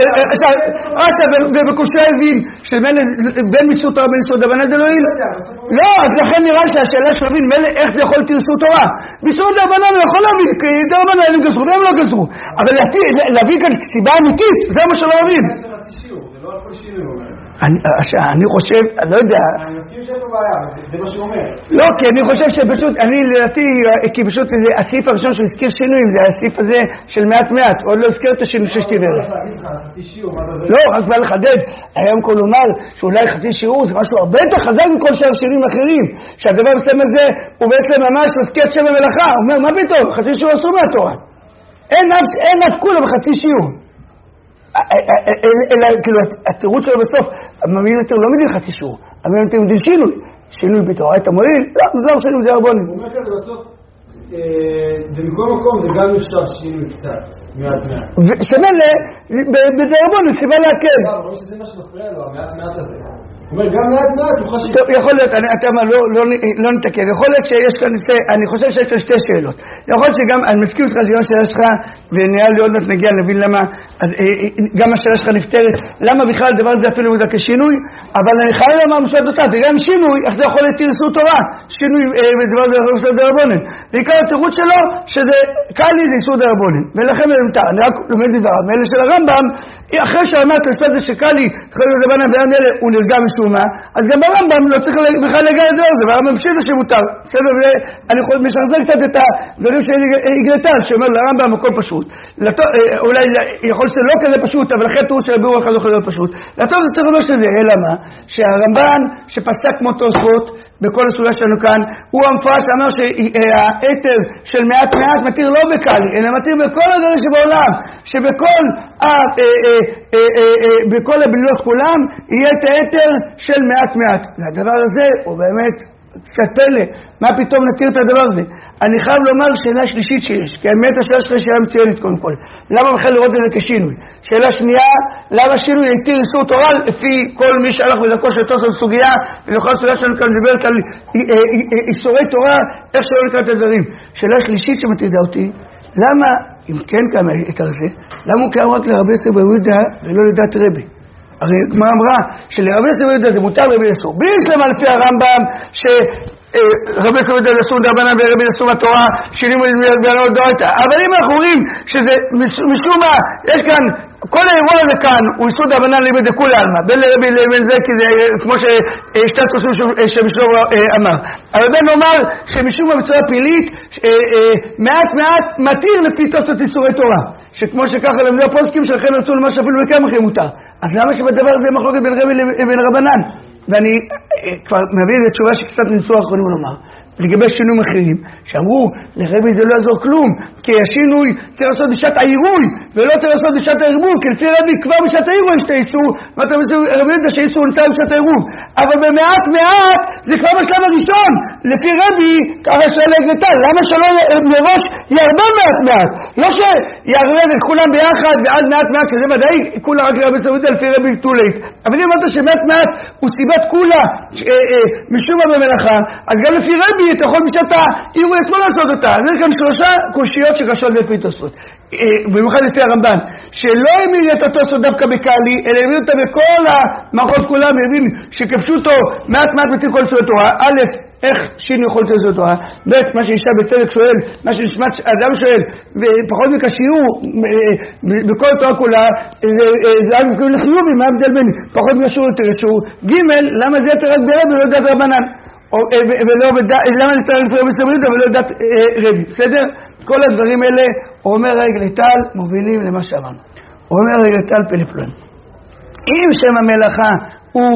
ובקושי הבין שבין מיסור תורה ובין איסור דרבנן זה לא יהיה. לא, אז לכן נראה שהשאלה שווין, איך זה יכול להיות איסור תורה? מיסור דרבנן הוא יכול להבין, כי דרבנן הם גזרו והם לא גזרו. אבל להביא כאן סיבה אמיתית, זה מה שלא מבין. זה חצי שיעור, זה לא על כל שינוי אומר. אני חושב, אני לא יודע. אני מסכים שאין לו בעיה, זה מה שהוא אומר. לא, כי אני חושב שפשוט, אני לדעתי, כי פשוט הסעיף הראשון שהוא הזכיר שינויים, זה הסעיף הזה של מעט, עוד לא הזכיר את השינוי ששתי דרך. לא, רק בא לחדד, היום כל אומר שאולי חצי שיעור זה משהו הרבה יותר חזק מכל שאר שירים אחרים, שהדבר מסיים הזה הוא בעצם ממש מזכיר את שם המלאכה, הוא אומר, מה פתאום? חצי שיעור אסור מהתורה. אין אף כולה בחצי שיעור. אלא כאילו התירוץ שלו בסוף, המאמין יותר לא מדין חצי שיעור, המאמין יותר מדין שינוי בתורת המועיל, לא שינוי זה הרבונים. הוא אומר כזה בסוף, זה מכל מקום, זה גם אפשר שינוי קצת, מעט. שמאלה, בזה הרבונים, סיבה להקל. אבל רואה שזה מה שמפריע לו, המעט הזה. הוא אומר, גם מעט, הוא חושב... טוב, יכול להיות, אתה אומר, לא נתעכב, יכול להיות שיש כאן, אני חושב שיש כאן 2 שאלות. יכול להיות שגם, אני מסכים אותך שגם השאלה שלך, ונראה לי עוד מעט נגיע, נבין למה, גם השאלה שלך נפתרת, למה בכלל הדבר הזה אפילו מודע כשינוי, אבל אני חייב לומר משהו נוסף, וגם שינוי, איך זה יכול להתיר איסור תורה, שינוי בדבר זה יכול לעשות דרבנן. ועיקר התירוץ שלו, שזה קל לי זה איסור דרבנן, ולכן אני רק לומד לדבריו, מאלה של הרמב"ם, אחרי שאמרת לפי זה שקל לי, אחרי זה דרבנן ואין אלה, הוא נרגע משום מה, אז גם הרמב"ם לא צריך בכלל להגיע לדבר הזה, והרמב"ם פשיטה שמותר. בסדר, אני משחזר קצת את הדברים של איגרטל, שאומר לרמב"ם הכל פשוט. אולי יכול להיות לא כזה פשוט, אבל אחרי תירוץ של הביאור אחד לא יכול להיות פשוט. לטוב זה צריך לומר שזה, אלא מה? שהרמב"ן שפסק כמו תוספות, בכל הסוגיה שלנו כאן, הוא המפרש שאמר שהיתר של מעט מתיר לא בקלי, אלא מתיר בכל הדברים שבעולם, שבכל בכל הבלילות כולם, יהיה את היתר של מעט מעט. והדבר הזה הוא באמת קצת פלא, מה פתאום נתיר את הדבר הזה? אני חייב לומר שאלה שלישית שיש, כי האמת השאלה שלך שאלה מצוינת קודם כל. למה בכלל לראות את זה כשינוי? שאלה שנייה, למה שינוי יתיר איסור תורה לפי כל מי שהלך בדרכו של תוספות סוגיה, ולכל הסוגיה שלנו כאן מדברת על איסורי תורה, איך שלא נקרא את הדברים. שאלה שלישית שמטרידה אותי, למה, אם כן כמה את זה, למה הוא קיים רק לרבי יוסף בר יהודה ולא לדעת רבי? הרי כמו אמרה, שלרבי יוסף בר יהודה זה מותר רבי אסור. ביסלם על פי הרמב"ם, שרבי יוסף בר יהודה אסור דרבנן ורבי אסור בתורה, שינימו ולא דורתא. אבל אם אנחנו רואים שזה משום מה, יש כאן, כל האירוע הזה כאן, הוא איסור דרבנן ליבד דכולי עלמא, בין לרבי לבין זה, כי זה כמו ששתי התוספות שמשלום אמר. אבל בין נאמר שמשום בצורה פלילית, מעט מעט מתיר לפי תוספות איסורי תורה. שכמו שככה למדו הפוסקים שלכם ירצו למה שאפילו בכמה אחרים מותר. אז למה שבדבר הזה מחלוקת בין רבי לבין רבנן? ואני כבר מביא את התשובה שקצת ניסוח יכולים לומר. לגבי שינויים אחרים, שאמרו, לרבי זה לא יעזור כלום, כי השינוי צריך לעשות בשעת העירוי, ולא צריך לעשות בשעת הערבוב, כי לפי רבי כבר בשעת העירוי יש את האיסור, ואתה רבי יודע שהאיסור נמצא בשעת הערבוב. אבל במעט מעט, זה כבר בשלב הראשון, לפי רבי, ככה שאלה גנטל, למה שלא מראש ירבה מעט מעט? לא שיערב את כולם ביחד, ועד מעט מעט, שזה ודאי, כולה רק לרבי סעודיה, לפי רבי תולית. אבל אם אמרת שמעט מעט הוא סיבת כולה, משום מה במלאכה, אז גם לפי רבי אתה יכול בשעת העירוי אתמול לעשות אותה. אז יש כאן שלושה קושיות שקשות לפי תוספות. במיוחד לפי הרמב"ן, שלא העמיד את התוספות דווקא בקהלי, אלא העמיד אותה בכל המערכות כולם, הבין שכבשו אותו מעט מעט בתים כל סורת תורה. א', איך שינו יכול להיות סורת תורה? ב', מה שאישה בצדק שואל, מה שנשמת אדם שואל, ופחות מכשיעור בכל תורה כולה, זה רק מקווים לחיובי, מה הבדל בין פחות מכשיעור יותר שיעור? ג', למה זה יותר רק ברבי ולא דעת רבנן? למה נצטרך לפי רבי סעודיה ולא לדעת רבי? בסדר? כל הדברים האלה, הוא אומר רגל טל, מובילים למה שאמרנו. הוא אומר רגל טל פלפלון. אם שם המלאכה הוא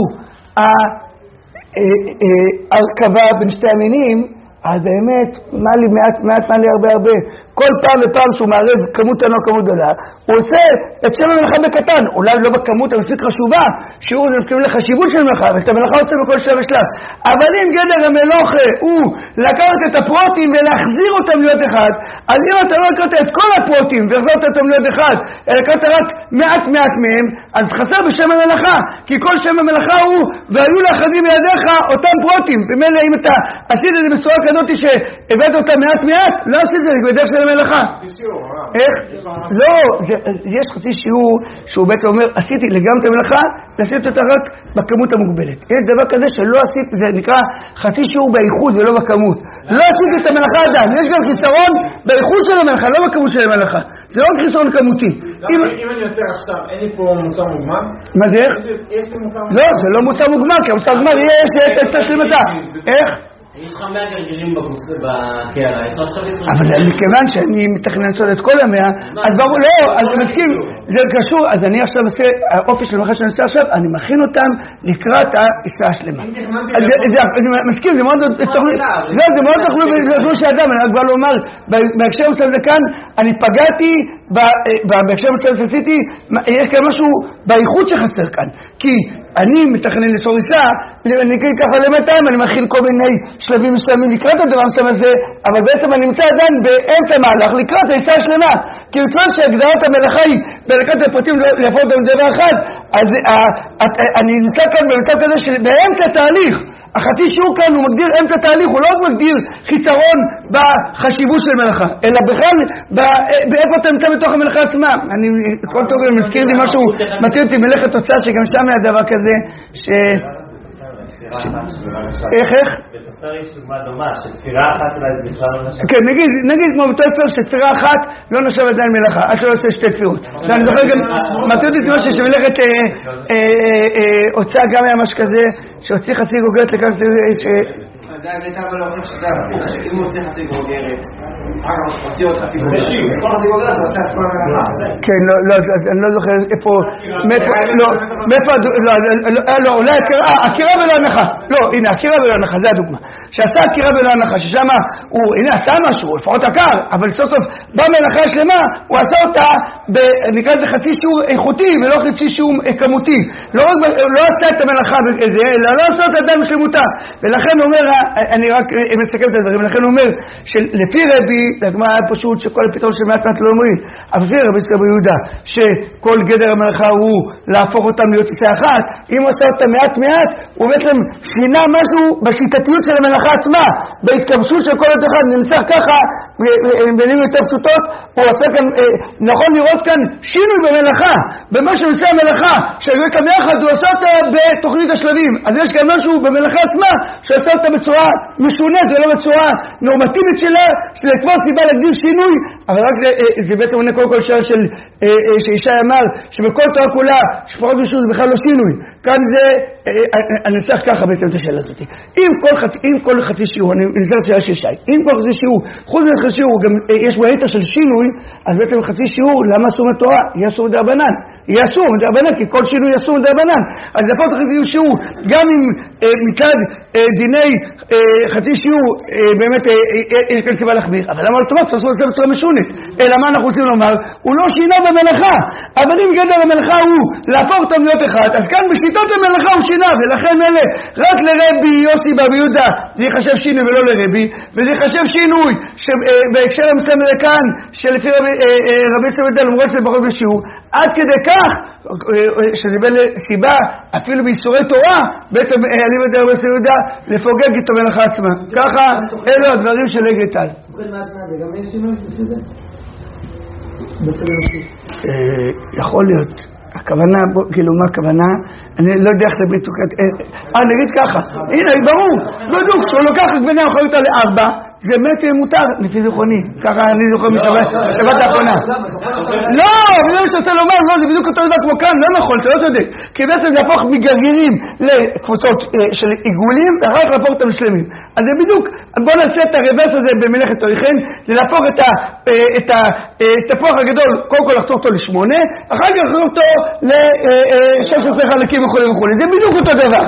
ההרכבה בין שתי המינים, אז באמת, מה לי מעט, מה לי הרבה. כל פעם ופעם שהוא מערב כמות קטנה או כמות גדולה, הוא עושה את שם המלאכה בקטן, אולי לא בכמות המספיק חשובה, שיעור זה מתכוון לחשיבות של מלאכה, ואת המלאכה עושה בכל שלב ושלב. אבל אם גדר המלוכה הוא לקחת את הפרוטים ולהחזיר אותם להיות אחד, אז אם אתה לא לקחת את כל הפרוטים והחזרת אותם להיות אחד, אלא לקחת רק מעט מהם, אז חסר בשם המלאכה, כי כל שם המלאכה הוא, והיו לאחדים בידיך אותם פרוטים. במילא אם אתה עשית את זה בצורה כזאת שהבאת אותם מעט, לא עשית את זה בדרך של המלאכה. איך? לא, יש חצי שיעור שהוא בעצם אומר, עשיתי לגמרי את המלאכה, ועשיתי אותה רק בכמות המוגבלת. יש דבר כזה שלא עשיתי, זה נקרא חצי שיעור באיכות ולא בכמות. לא עשיתי את המלאכה עדיין, יש גם חיסרון באיכות של המלאכה, לא בכמות של המלאכה. זה לא חיסרון כמותי. אם אני יותר עכשיו, אין לי פה מוצר מוגמר? מה זה איך? לא, זה לא מוצר מוגמר, כי המוצר מוגמר יש את השלמתה. איך? יש לך 100 גרגרים בקערה, אבל מכיוון שאני מתכנן לעשות את כל המאה, אז ברור, לא, אז אני מסכים, זה קשור, אז אני עכשיו עושה, האופי של המלאכה שאני עושה עכשיו, אני מכין אותם לקראת העיסה השלמה. אני מסכים, זה מאוד תוכלו בזמן של אדם, אני רק בא לומר, בהקשר מסוים זה כאן, אני פגעתי, בהקשר מסוים שעשיתי, יש כאן משהו באיכות שחסר כאן, כי אני מתכנן לסור עיסה, אני אגיד ככה למתיים, אני מכין כל מיני שלבים מסוימים לקראת הדבר מסוים הזה, אבל בעצם אני נמצא עדיין באמצע מהלך לקראת העיסה השלמה, כי בזמן שהגדרת המלאכה היא בלקראת הפרטים להפות אותם דבר אחד, אז אני נמצא כאן במצב כזה שבאמצע תהליך, החצי שיעור כאן הוא מגדיר אמצע תהליך, הוא לא מגדיר חיסרון בחשיבות של מלאכה, אלא בכלל באיפה אתה נמצא בתוך המלאכה עצמה. אני כל טוב מזכיר לי משהו מתאים אותי מלאכת תוצאה שגם שם היה דבר כזה איך? בתופר יש דוגמה דומה, שתפירה אחת אולי זה בכלל לא נחשב. כן, נגיד כמו בתופר שתפירה אחת לא נחשב עדיין מלאכה, עד שלא עושה שתי תפירות. ואני זוכר גם, מתאים אותי משהו שמלאכת הוצאה גם היה משהו כזה, שהוציא חצי גוגרת לכך זה הייתה אבל להוכיח שזה הפוך, שאם הוא צריך חצי בוגרת, אחר כך הוציא עוד חצי בוגרת. כל חצי בוגרת הוא עושה את כל המלאכה. כן, לא, אני לא זוכר איפה, לא, אולי עקירה ולא הנחה. לא, הנה, עקירה ולא הנחה, זה הדוגמה. שעשה עקירה ולא הנחה, ששם הוא, הנה, עשה משהו, לפחות עקר, אבל סוף סוף, במלאכה השלמה, הוא עשה אותה, נקרא לזה חצי שיעור איכותי, ולא חצי שיעור כמותי. לא עשה את המלאכה בזה, אלא לא עשה את האדם בשלמותה. ולכן הוא אומר, אני רק מסתכל את הדברים, ולכן הוא אומר, שלפי רבי, לגמרי היה פשוט שכל הפתרון של מעט לא אומרים, אבל לפי רבי סקר ביהודה, שכל גדר המלאכה הוא להפוך אותם להיות יצא אחת, אם הוא עשה אותה מעט, הוא בעצם שינה משהו בשיטתיות של המלאכה עצמה, בהתכבשות של כל אחד, ננסח ככה, במילים יותר פשוטות, הוא עשה כאן, נכון לראות כאן שינוי במלאכה, במה שעושה המלאכה, שהיו כאן ביחד, הוא עשה אותה בתוכנית השלבים, אז יש כאן משהו במלאכה עצמה, שעשה אותה בצורה משונית, ולא בצורה נורמטיבית שלה, שזה כבר סיבה להגדיר שינוי, אבל רק זה בעצם עונה כל שעה שישי אמר, שבכל תורה כולה, שפחות משהו זה בכלל לא שינוי, כאן זה, אני צריך ככה בעצם את השאלה הזאת, אם כל חצי שיעור, אני נזכר את השאלה של ישי, אם כל חצי שיעור, חוץ מחצי שיעור, גם יש בו היתר של שינוי, אז בעצם חצי שיעור, למה אסור מתורה? יהיה אסור מדרבנן, יהיה אסור מדרבנן, כי כל שינוי אסור מדרבנן, אז לפחות חצי שיעור, גם אם מצד דיני חצי שיעור, באמת יש כאן סיבה להחמיר, אבל למה אוטומט עשו את זה בצורה משונית? אלא מה אנחנו רוצים לומר? הוא לא שינה במלאכה, אבל אם גדר המלאכה הוא להפוך אותם להיות אחד, אז כאן בשיטות המלאכה הוא שינה, ולכן אלה רק לרבי יוסי ברבי יהודה זה יחשב שינוי ולא לרבי, וזה יחשב שינוי בהקשר המסוים לכאן שלפי רבי סבדל למרות שזה פחות בשיעור, עד כדי כך שזה בין סיבה אפילו ביסורי תורה בעצם אני מדבר רבי סבדל לפוגג את המלאכה עצמה. ככה אלו הדברים של אגד טל. זה גם אין שינוי לפי זה? יכול להיות. הכוונה, כאילו מה הכוונה? אני לא יודע איך זה בדיוק. נגיד ככה, הנה, ברור, בדיוק, שהוא לוקח את בני האחריות על 4, זה באמת מותר, לפי זיכרוני. ככה אני זוכר משבת האחרונה. לא, אבל אני רוצה לומר, לא, זה בדיוק אותו דבר כמו כאן, לא נכון, אתה לא צודק. כי בעצם זה הפוך מגרגירים לקבוצות של עיגולים, ורק להפוך אותם לשלמים. אז זה בדיוק, בוא נעשה את הרוורס הזה במלאכת תוריכן, זה להפוך את התפוח הגדול, קודם כל לחתוך אותו ל8, אחר כך לחתוך אותו ל16 חלקים וכו' וכו'. זה בדיוק אותו דבר.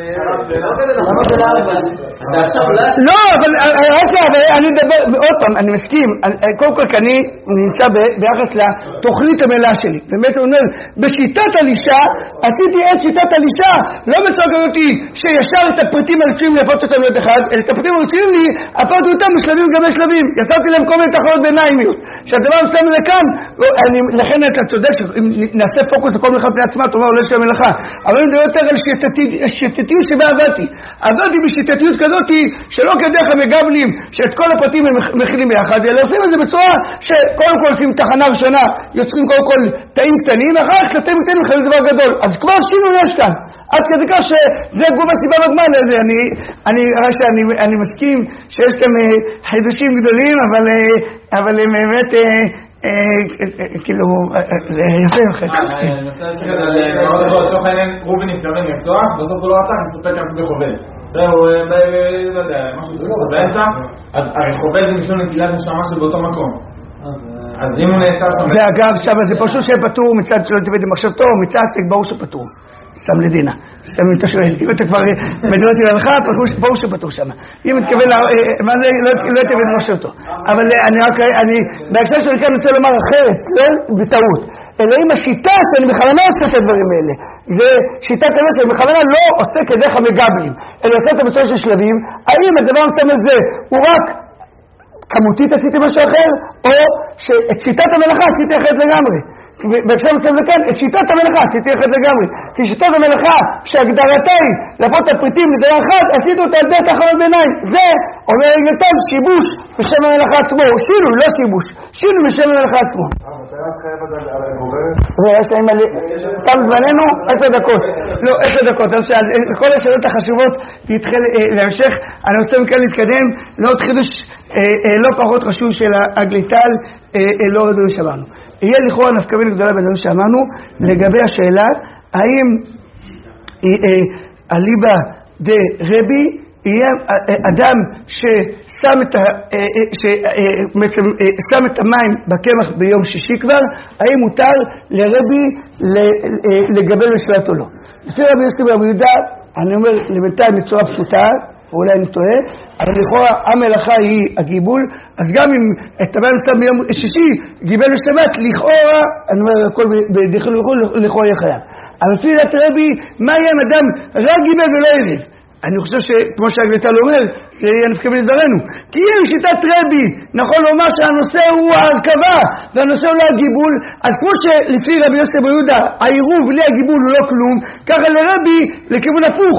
לא, אבל אני מדבר, עוד פעם, אני מסכים, קודם כל כי אני נמצא ביחס לתוכנית המלאה שלי, ובעצם אומר, בשיטת הלישה, עשיתי את שיטת הלישה, לא בצורה כזאת שישר את הפריטים הרצויים להפות אותם להיות אחד, אלא את הפריטים הרצויים לי, הפרתי אותם בשלבים גם בשלבים, יצרתי להם כל מיני תחרות ביניימיות, שהדבר מסוים זה כאן, לכן אתה צודק, אם נעשה פוקוס לכל מלאכה פני עצמה, תאמר אולי של המלאכה, אבל אני מדבר יותר על שיטתיות שבה עבדתי בשיטתיות כזאת שלא כדרך המגבלים שאת כל הפרטים הם מכילים ביחד, אלא עושים את זה בצורה שקודם כל עושים תחנה ראשונה, יוצרים קודם כל תאים קטנים, אחר כך תאים קטנים מכילים דבר גדול, אז כבר שינוי יש כאן, עד כדי כך שזה גובה סיבה בגמל לזה, אני מסכים שיש כאן חידושים גדולים, אבל הם באמת כאילו יפה יפה. אני מנסה להסתכל על תוך העניין רובין התכוון לפתוח, בסוף הוא לא רצה, אני מסתפק רק בחובל. זהו, לא יודע, משהו זה באמצע, אז הרי חובל זה משום נטילת נשמה של באותו מקום. אז אם הוא נעצר שם... זה אגב, שם זה פשוט שפטור מצד שלא תבד במחשבתו, מצד עסק ברור שפטור. סתם לדינה. סתם אם אתה שואל, אם אתה כבר מדברת לך, ברור שפטור שם. אם מתכוון, מה זה, לא תבד במחשבתו. אבל אני, בהקשר שאני כאן רוצה לומר אחרת, לא בטעות. אלא אם השיטה שאני בכוונה עושה את הדברים האלה, זה שיטה כזאת שאני בכוונה לא עושה כדרך המגבלים, אלא עושה את הבצורה של שלבים, האם הדבר המצב הזה הוא רק כמותית עשיתי משהו אחר, או שאת שיטת המלאכה עשיתי אחרת לגמרי. בהקשר מסוים זה כן, את שיטת המלאכה עשיתי אחרת לגמרי. כי שיטת המלאכה שהגדרתה היא להפוך את הפריטים לדבר אחד, עשיתי אותה על דרך אחרת ביניים. זה אומר רגלתן שיבוש בשם המלאכה עצמו, שינוי, לא שיבוש, שינוי בשם המלאכה עצמו. ויש להם תם זמננו 10 דקות. לא, 10 דקות. אז כל השאלות החשובות תתחיל להמשך. אני רוצה מכאן להתקדם לעוד חידוש לא פחות חשוב של הגליטל, לא דברים שאמרנו. יהיה לכאורה נפקא מינה גדולה בדברים שאמרנו לגבי השאלה האם אליבא דה רבי יהיה אדם ששם את המים בקמח ביום שישי כבר, האם מותר לרבי לגבל בשבת או לא. לפי רבי יוסי ברבי יהודה, אני אומר לבינתיים בצורה פשוטה, אולי אני טועה, אבל לכאורה המלאכה היא הגיבול, אז גם אם את המים שם ביום שישי, גיבל בשבת, לכאורה, אני אומר הכל לכאורה יהיה חייב. אבל לפי דעת רבי, מה יהיה אם אדם רק גיבל ולא ערב? אני חושב שכמו שהגליטל אומר, זה יהיה נפקא בדברנו. כי אם שיטת רבי, נכון לומר שהנושא הוא ההרכבה, והנושא הוא לא הגיבול, אז כמו שלפי רבי יוסי ברבי יהודה, העירוב בלי הגיבול הוא לא כלום, ככה לרבי, לכיוון הפוך,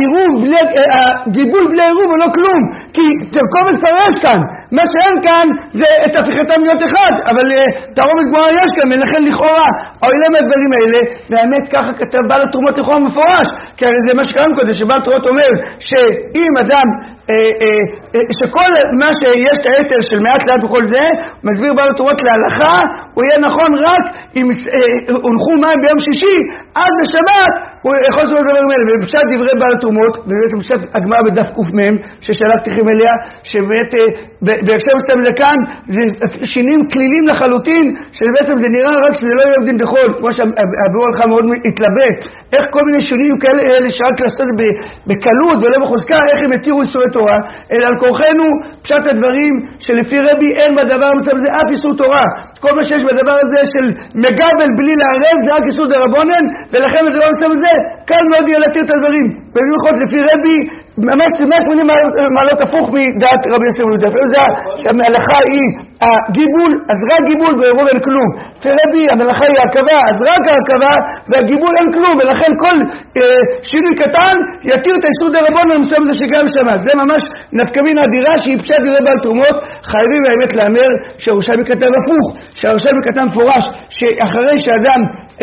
הגיבול בלי העירוב הוא לא כלום, כי תרקום מפרש כאן, מה שאין כאן זה את הפיכתם להיות אחד, אבל תערובת גמרא יש כאן, ולכן לכאורה, העולם מהדברים האלה, באמת ככה כתב בעל התרומות לכאורה מפורש, כי הרי זה מה שקראנו קודם, שבעל התרומות אומר שאם אדם, שכל מה שיש את היתר של מעט לאט בכל זה, מסביר בעל התרומות להלכה, הוא יהיה נכון רק אם הונחו מים ביום שישי, עד בשבת, הוא יכול לעשות דברים האלה. ובפשט דברי בעל התרומות, ובאמת בפשט הגמרא בדף ק"מ, ששלחתי לכם אליה, שבאמת בהקשר מסתם לכאן, זה שינים כלילים לחלוטין, שבעצם זה נראה רק שזה לא יהיה דין דחול, כמו שהביאור הלכה מאוד התלבט, איך כל מיני שונים כאלה שרק לעשות בקלות ולא בחוזקה, איך הם התירו איסורי תורה, אלא על כורחנו פשט הדברים שלפי רבי אין בדבר מסתם זה אף איסור תורה. כל מה שיש בדבר הזה של מגבל בלי לערב זה רק איסור דרבנן, ולכן בדבר מסתם זה קל מאוד יהיה להתיר את הדברים. במיוחד לפי רבי ממש 180 מעלות הפוך מדעת רבי יוסי ברבי יהודה. זה שהמלאכה היא הגיבול, אז רק גיבול ועירוב אין כלום. לפי רבי המלאכה היא ההרכבה, אז רק ההרכבה והגיבול אין כלום, ולכן כל שינוי קטן יתיר את האיסור דרבנן המסוים הזה שגם שמה. זה ממש נפקא מינה אדירה שהיא פשט דברי בעל תרומות. חייבים באמת לאמר שהירושלמי כתב הפוך, שהירושלמי כתב מפורש שאחרי שאדם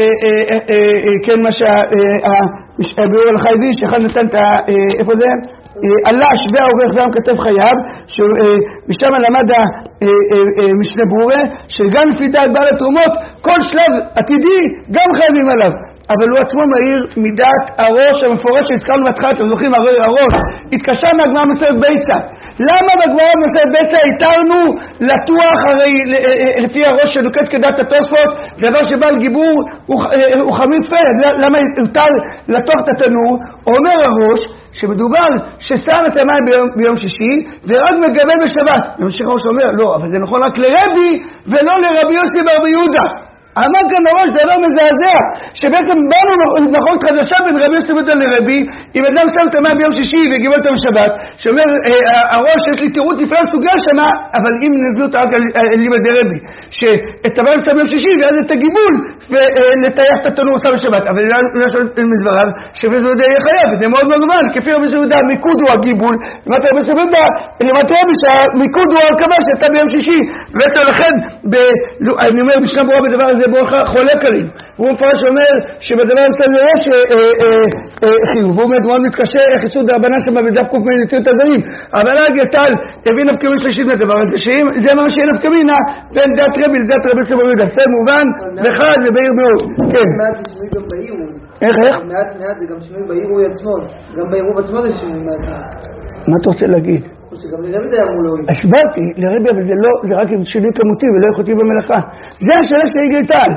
כן מה שהביאור הלכה הביא שאחד נתן את איפה זה? אלש והעורך גם כתב חייב, שמשם למד משנה ברורה, שגם לפי דעת בעל התרומות כל שלב עתידי גם חייבים עליו, אבל הוא עצמו מהיר מדעת הראש המפורש שהזכרנו בהתחלה. אתם זוכרים, הראש התקשה מהגמרא מסכת ביצה. למה בגמרא מסכת ביצה התרנו לטוח? הרי לפי הראש שנוקט כדעת התוספות, דבר שבעל גיבור הוא חמיר תפלת. למה יותר לטוח את התנור? אומר הראש שמדובר ששם את המים ביום שישי ורק מגבל בשבת. ממשיך הראש אומר לא, אבל זה נכון רק לרבי ולא לרבי יוסי ברבי יהודה. אמר כאן הראש דבר מזעזע, שבעצם באנו נכון חדשה בין רבי יוסי ברבי יהודה לרבי. אם אדם שם את המים ביום שישי וגיבל אותו בשבת, שאומר הראש יש לי תירוץ נפלא סוגיה שמה, אבל אם נביאו את לימד רבי שאת המים שם ביום שישי ואז את הגיבול ולטייח את התנור עושה בשבת, אבל לא שואל מדבריו שרבי יוסי ברבי יהודה יהיה חייב, וזה מאוד מגוון. כפי רבי יוסי ברבי יהודה המיקוד הוא הגיבול, למטה רבי יוסי ברבי יהודה למטה רבי שהמיקוד הוא הרכבה שאתה ביום שישי. ולכן אני אומר בשנה ברורה בדבר הזה בו חולק עלינו. הוא מפרש אומר שבדבר הזה יש חיוב, והוא מאוד מתקשה איך איסור דרבנן שמה בדף קוף מנתיר את הדברים. אבל הגטל הביא נפקא מינה שלישית מהדבר הזה, שזה מה שיהיה נפקא מינה בין דעת רבי לדעת רבי יוסי ברבי יהודה. זה מובן וחד ובהיר מאוד. כן. מעט זה שינוי גם בעירוב. איך? מעט זה גם שינוי בעירוב עצמו. גם בעירוב עצמו זה שינוי מעט. מה אתה רוצה להגיד? שגם לרבי זה אמור להוריד. הסברתי לרבי, אבל זה רק שינוי כמותי ולא איכותי במלאכה. זה השאלה של הגליטל.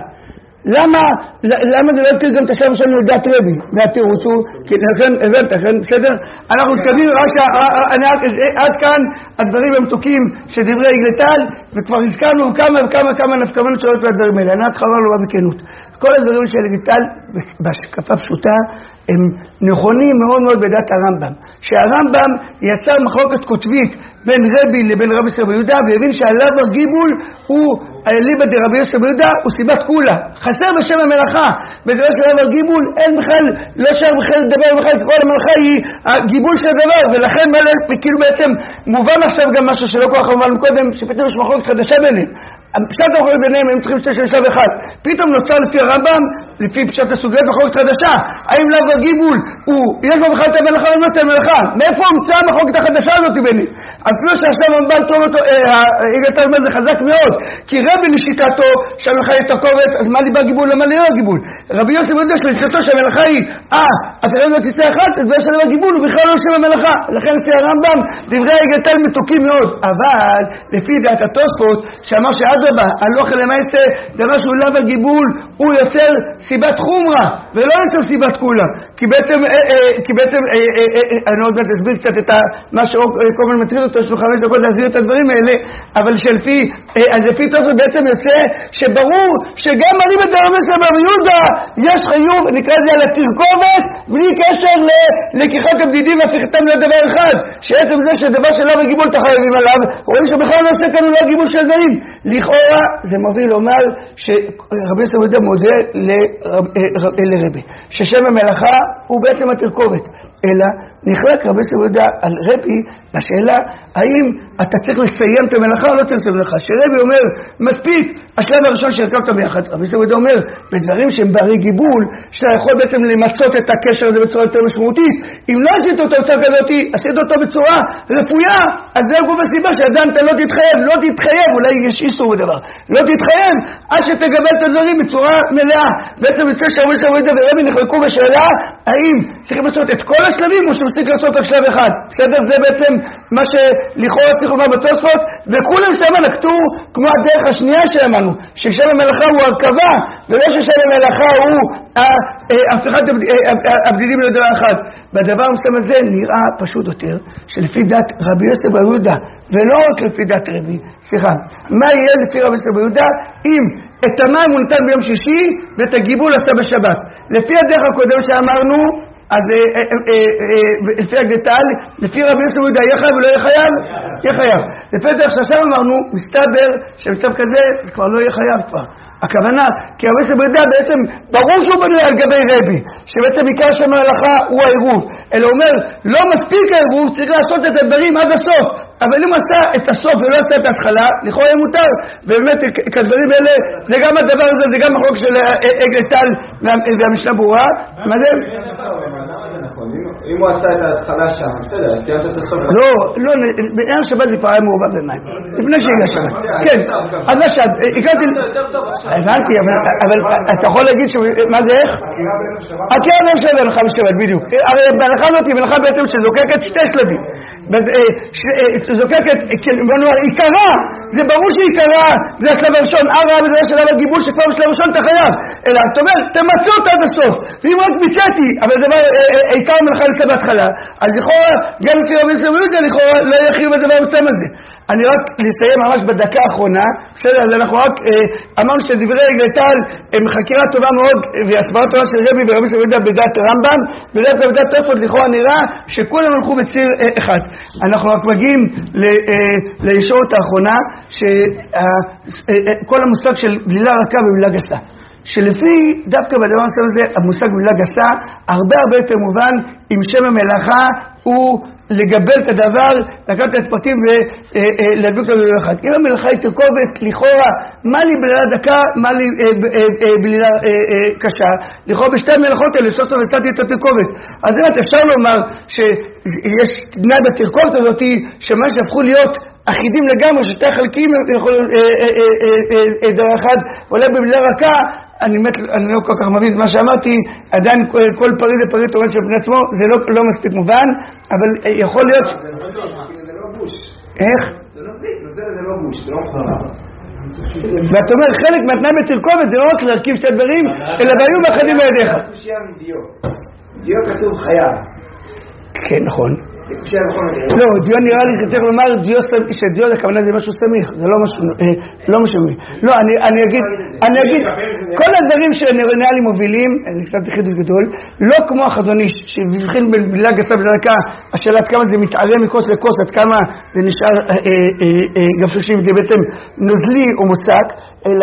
למה זה לא יתיר גם את השלב שלנו לדעת רבי? והתירוץ הוא, כי לכן, הבנת, בסדר? אנחנו מתקדמים רק עד כאן הדברים המתוקים של דברי הגליטל, וכבר הזכרנו כמה נפקמנות שונות לדברים האלה. אני רק חבר לו בכנות. כל הדברים של הגליטל, בהשקפה פשוטה, הם נכונים מאוד מאוד בדעת הרמב"ם. שהרמב"ם יצר מחלוקת כותבית בין רבי לבין רבי יוסי ברבי יהודה, והבין שהלאו הגיבול הוא אליבא דרבי יוסי ברבי יהודה הוא סיבת כולה. חסר בשם המלאכה. בדבר של לאו הגיבול אין בכלל, לא אפשר בכלל לדבר בכלל, כי כל המלאכה היא הגיבול של הדבר, ולכן כאילו בעצם מובן עכשיו גם משהו שלא כל כך מובן קודם, שפתאום יש מחלוקת חדשה ביניהם. פשט המחלוקת ביניהם, הם צריכים שתי של שלב אחד. פתאום נוצר לפי הרמב"ם, לפי פשט הסוגיות מחלוקת חדשה. האם לאו הגיבול יש בו בכלל את המלאכה או לא את המלאכה? מאיפה הומצא המחלוקת החדשה הזאת ביני? אפילו שהשלב המבן טוב אותו, יגאל אומר זה חזק מאוד. כי רבי לשיטתו שהמלאכה היא תרכובת, אז מה לי בגיבול, למה לי לא הגיבול? רבי יוסף יודע שלשיטתו שהמלאכה היא, התראה לא תצא אחת, אז בעצם הגיבול הוא בכלל לא שם המלאכה. לכן לפי הרמב"ם, דברי יגאל מתוקים מאוד. אבל לפי דעת התוספות, שאמר שאדרבה, הלוך למעשה, דבר שהוא לאו הגיבול, הוא יוצר סיבת חומרה, ולא יוצר סיבת כולה. כי בעצם, אני עוד מעט אסביר קצת את מה שכל מיני מטריד אותו, יש לו 5 דקות להסביר את הדברים האלה, אבל אז לפי תוספות בעצם יוצא שברור שגם אני בדרמס רבי יהודה, יש חיוב, נקרא את זה על התרכובת, בלי קשר ללקיחת הבדידים והפיכתם להיות דבר אחד, שעצם זה שדבר שלא בגיבול אתה חייבים עליו, רואים שבכלל לא עושה כאן לא גיבול של דברים. לכאורה זה מביא לומר שרבי יוסף יהודה מודה לרבי, ששם המלאכה הוא בעצם התרכובת, אלא נחלק רבי יוסף יהודה על רבי בשאלה האם אתה צריך לסיים את המלאכה או לא צריך לסיים את המלאכה. שרבי אומר מספיק השלב הראשון שהרכבת ביחד. רבי יוסף יהודה אומר בדברים שהם ברי גיבול שאתה יכול בעצם למצות את הקשר הזה בצורה יותר משמעותית. אם לא עשית אותו בצורה כזאת, עשית אותו בצורה רפויה, אז זה גוף הסיבה שאדם אתה לא תתחייב, אולי יש איסור בדבר, לא תתחייב עד שתגבל את הדברים בצורה מלאה. בעצם יוצא שרבי יוסף יהודה ורבי נחלקו בשאלה האם צריכים לעשות את כל השלבים או שמספיק לעשות רק שלב אחד. בסדר? זה בעצם מה שלכאורה צריך לומר בתוספות, וכולם שם נקטו כמו הדרך השנייה שאמרנו, ששם המלאכה הוא הרכבה, ולא ששם המלאכה הוא הפיכת הבדידים לדבר אחד. והדבר המסוים הזה נראה פשוט יותר, שלפי דת רבי יוסף יהודה, ולא רק לפי דת רבי, מה יהיה לפי רבי יוסף יהודה אם את המים הוא ניתן ביום שישי ואת הגיבול עשה בשבת? לפי הדרך הקודם שאמרנו, אז לפי הגדטל, לפי רבי יוסף יהודה יהיה חייב ולא יהיה חייב? יהיה חייב. לפי הדרך שעכשיו אמרנו, מסתבר שמצב כזה זה כבר לא יהיה חייב כבר. הכוונה, כי רבי יוסף יהודה בעצם ברור שהוא בנוי על גבי רבי, שבעצם עיקר שם ההלכה הוא העירוב, אלא הוא אומר לא מספיק העירוב, צריך לעשות את הדברים עד הסוף, אבל אם עשה את הסוף ולא עשה את ההתחלה, לכאורה יהיה מותר. ובאמת כדברים האלה זה גם הדבר הזה, זה גם החוק של הגדטל והמשנה ברורה. מה זה? אם הוא עשה את ההתחלה שם, בסדר, סיימת את הסוף. לא, בערב שבת זה כבר היה מעורבב במים, לפני שהגיע שבת. כן, אז עכשיו, הכרתי... הבנתי, אבל אתה יכול להגיד מה זה איך? עקירה בערב שבת והלכה בשבת, בדיוק. הרי בהלכה הזאת היא מלאכה בעצם שזוקקת 2 שלבים. זוקקת, עיקרה, זה ברור שעיקרה זה השלב הראשון, זה השלב הגיבול שכבר בשלב הראשון אתה חייב, אלא אתה אומר, תמצא אותה עד הסוף, ואם רק ביצעתי, אבל זה עיקר מלאכה לצא בהתחלה, אז לכאורה, גם כי רבי יוסף יהודה לכאורה לא יחיב בדבר המסוים הזה. אני רק לסיים ממש בדקה האחרונה, בסדר, אז אנחנו רק אמרנו שדברי הגדטל הם חקירה טובה מאוד, והסברה טובה של רבי ורבי יוסף יהודה בדעת רמב"ם, בדעת תוספות לכאורה נראה שכולם הלכו בציר אחד. אנחנו רק מגיעים לישורת האחרונה, שכל המושג של בלילה רכה ובלילה גסה. שלפי דווקא בדבר הזה, המושג בלילה גסה, הרבה יותר מובן עם שם המלאכה הוא לגבל את הדבר, לקחת את הפרטים ולהדביק אותו ללילה אחד. אם המלאכה היא תרכובת, לכאורה, מה לי בלילה דקה, מה לי בלילה קשה, לכאורה בשתי המלאכות האלה, סוף סוף הצעתי את התרכובת. אז באמת אפשר לומר שיש תנאי בתרכובת הזאת, שמה שהפכו להיות אחידים לגמרי, ששתי חלקים יכולים דבר אחד, עולה בבלילה רכה, אני לא כל כך מבין את מה שאמרתי, עדיין כל פריט זה פריט תורן של בני עצמו, זה לא מספיק מובן, אבל יכול להיות... זה לא בוש. איך? זה לא בוש, זה לא חרב. ואתה אומר, חלק מהתנאי בתרכובת זה לא רק להרכיב שתי דברים, אלא והיו באחדים בידיך. דיו כתוב חייב. כן, נכון. לא, דיו נראה לי צריך לומר שדיו הכוונה זה משהו סמיך, זה לא משהו מי. לא, אני אגיד, כל הדברים שנראה לי מובילים, אני קצת חידוש גדול, לא כמו החזון איש, שהבחין במילה גסה בדרכה, השאלה עד כמה זה מתערם מכוס לכוס, עד כמה זה נשאר גבשושים, זה בעצם נוזלי או מוסק, אלא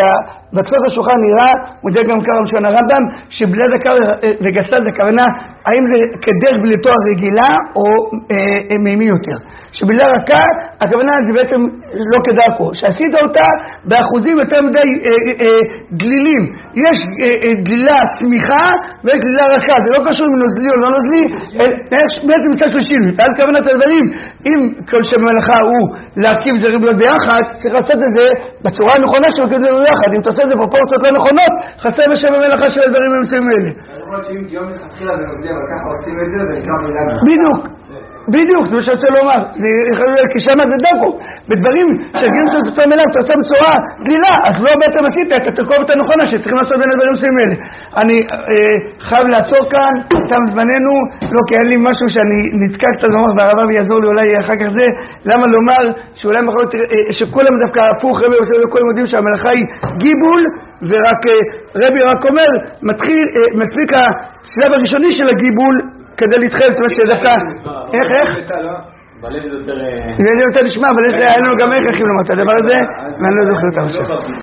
בתוספות השולחן נראה, מודד גם קרא ראשון הרמב"ם, שבלעד הקר וגסת הכוונה, האם זה כדרך בלעתו הרגילה או מימי יותר. שבלעד הקר, הכוונה זה בעצם לא כדרכו. שעשית אותה באחוזים יותר מדי דלילים. יש דלילה סמיכה ויש דלילה רכה. זה לא קשור אם נוזלי או לא נוזלי, בעצם מצד שלישי. ועל כוונת הדברים, אם כל שבמלאכה הוא להרכיב זה ריביות ביחד, צריך לעשות את זה בצורה הנכונה שמרכיב זה ביחד. אם תעשה את זה בפרופורציות לא נכונות, חסר בשם המלאכה של הדברים המסוימים האלה. למרות שאם יום מתחילה זה נוזלי, אבל ככה עושים את זה, זה נקרא מילה. בדיוק, זה מה שאני רוצה לומר, כי שמה זה דקו, בדברים שהגיעים של בצורה מלאה, אתה עושה בצורה דלילה, אז לא בעצם עשית את התרכובת הנכונה שצריכים לעשות בין הדברים מסוימים האלה. אני חייב לעצור כאן, תם זמננו, לא כי אין לי משהו שאני נתקע קצת לומר, והרבא ויעזור לי אולי אחר כך זה, למה לומר שאולי מחלות, שכולם דווקא הפוך, רבי עושה לכולם יודעים שהמלאכה היא גיבול, ורק רבי רק אומר, מספיק השלב הראשוני של הגיבול, כדי להתחיל, זאת אומרת שדווקא, איך? בלב זה יותר... זה יותר נשמע, אבל היה לנו גם איך לומר את הדבר הזה, ואני לא זוכר את הרשת.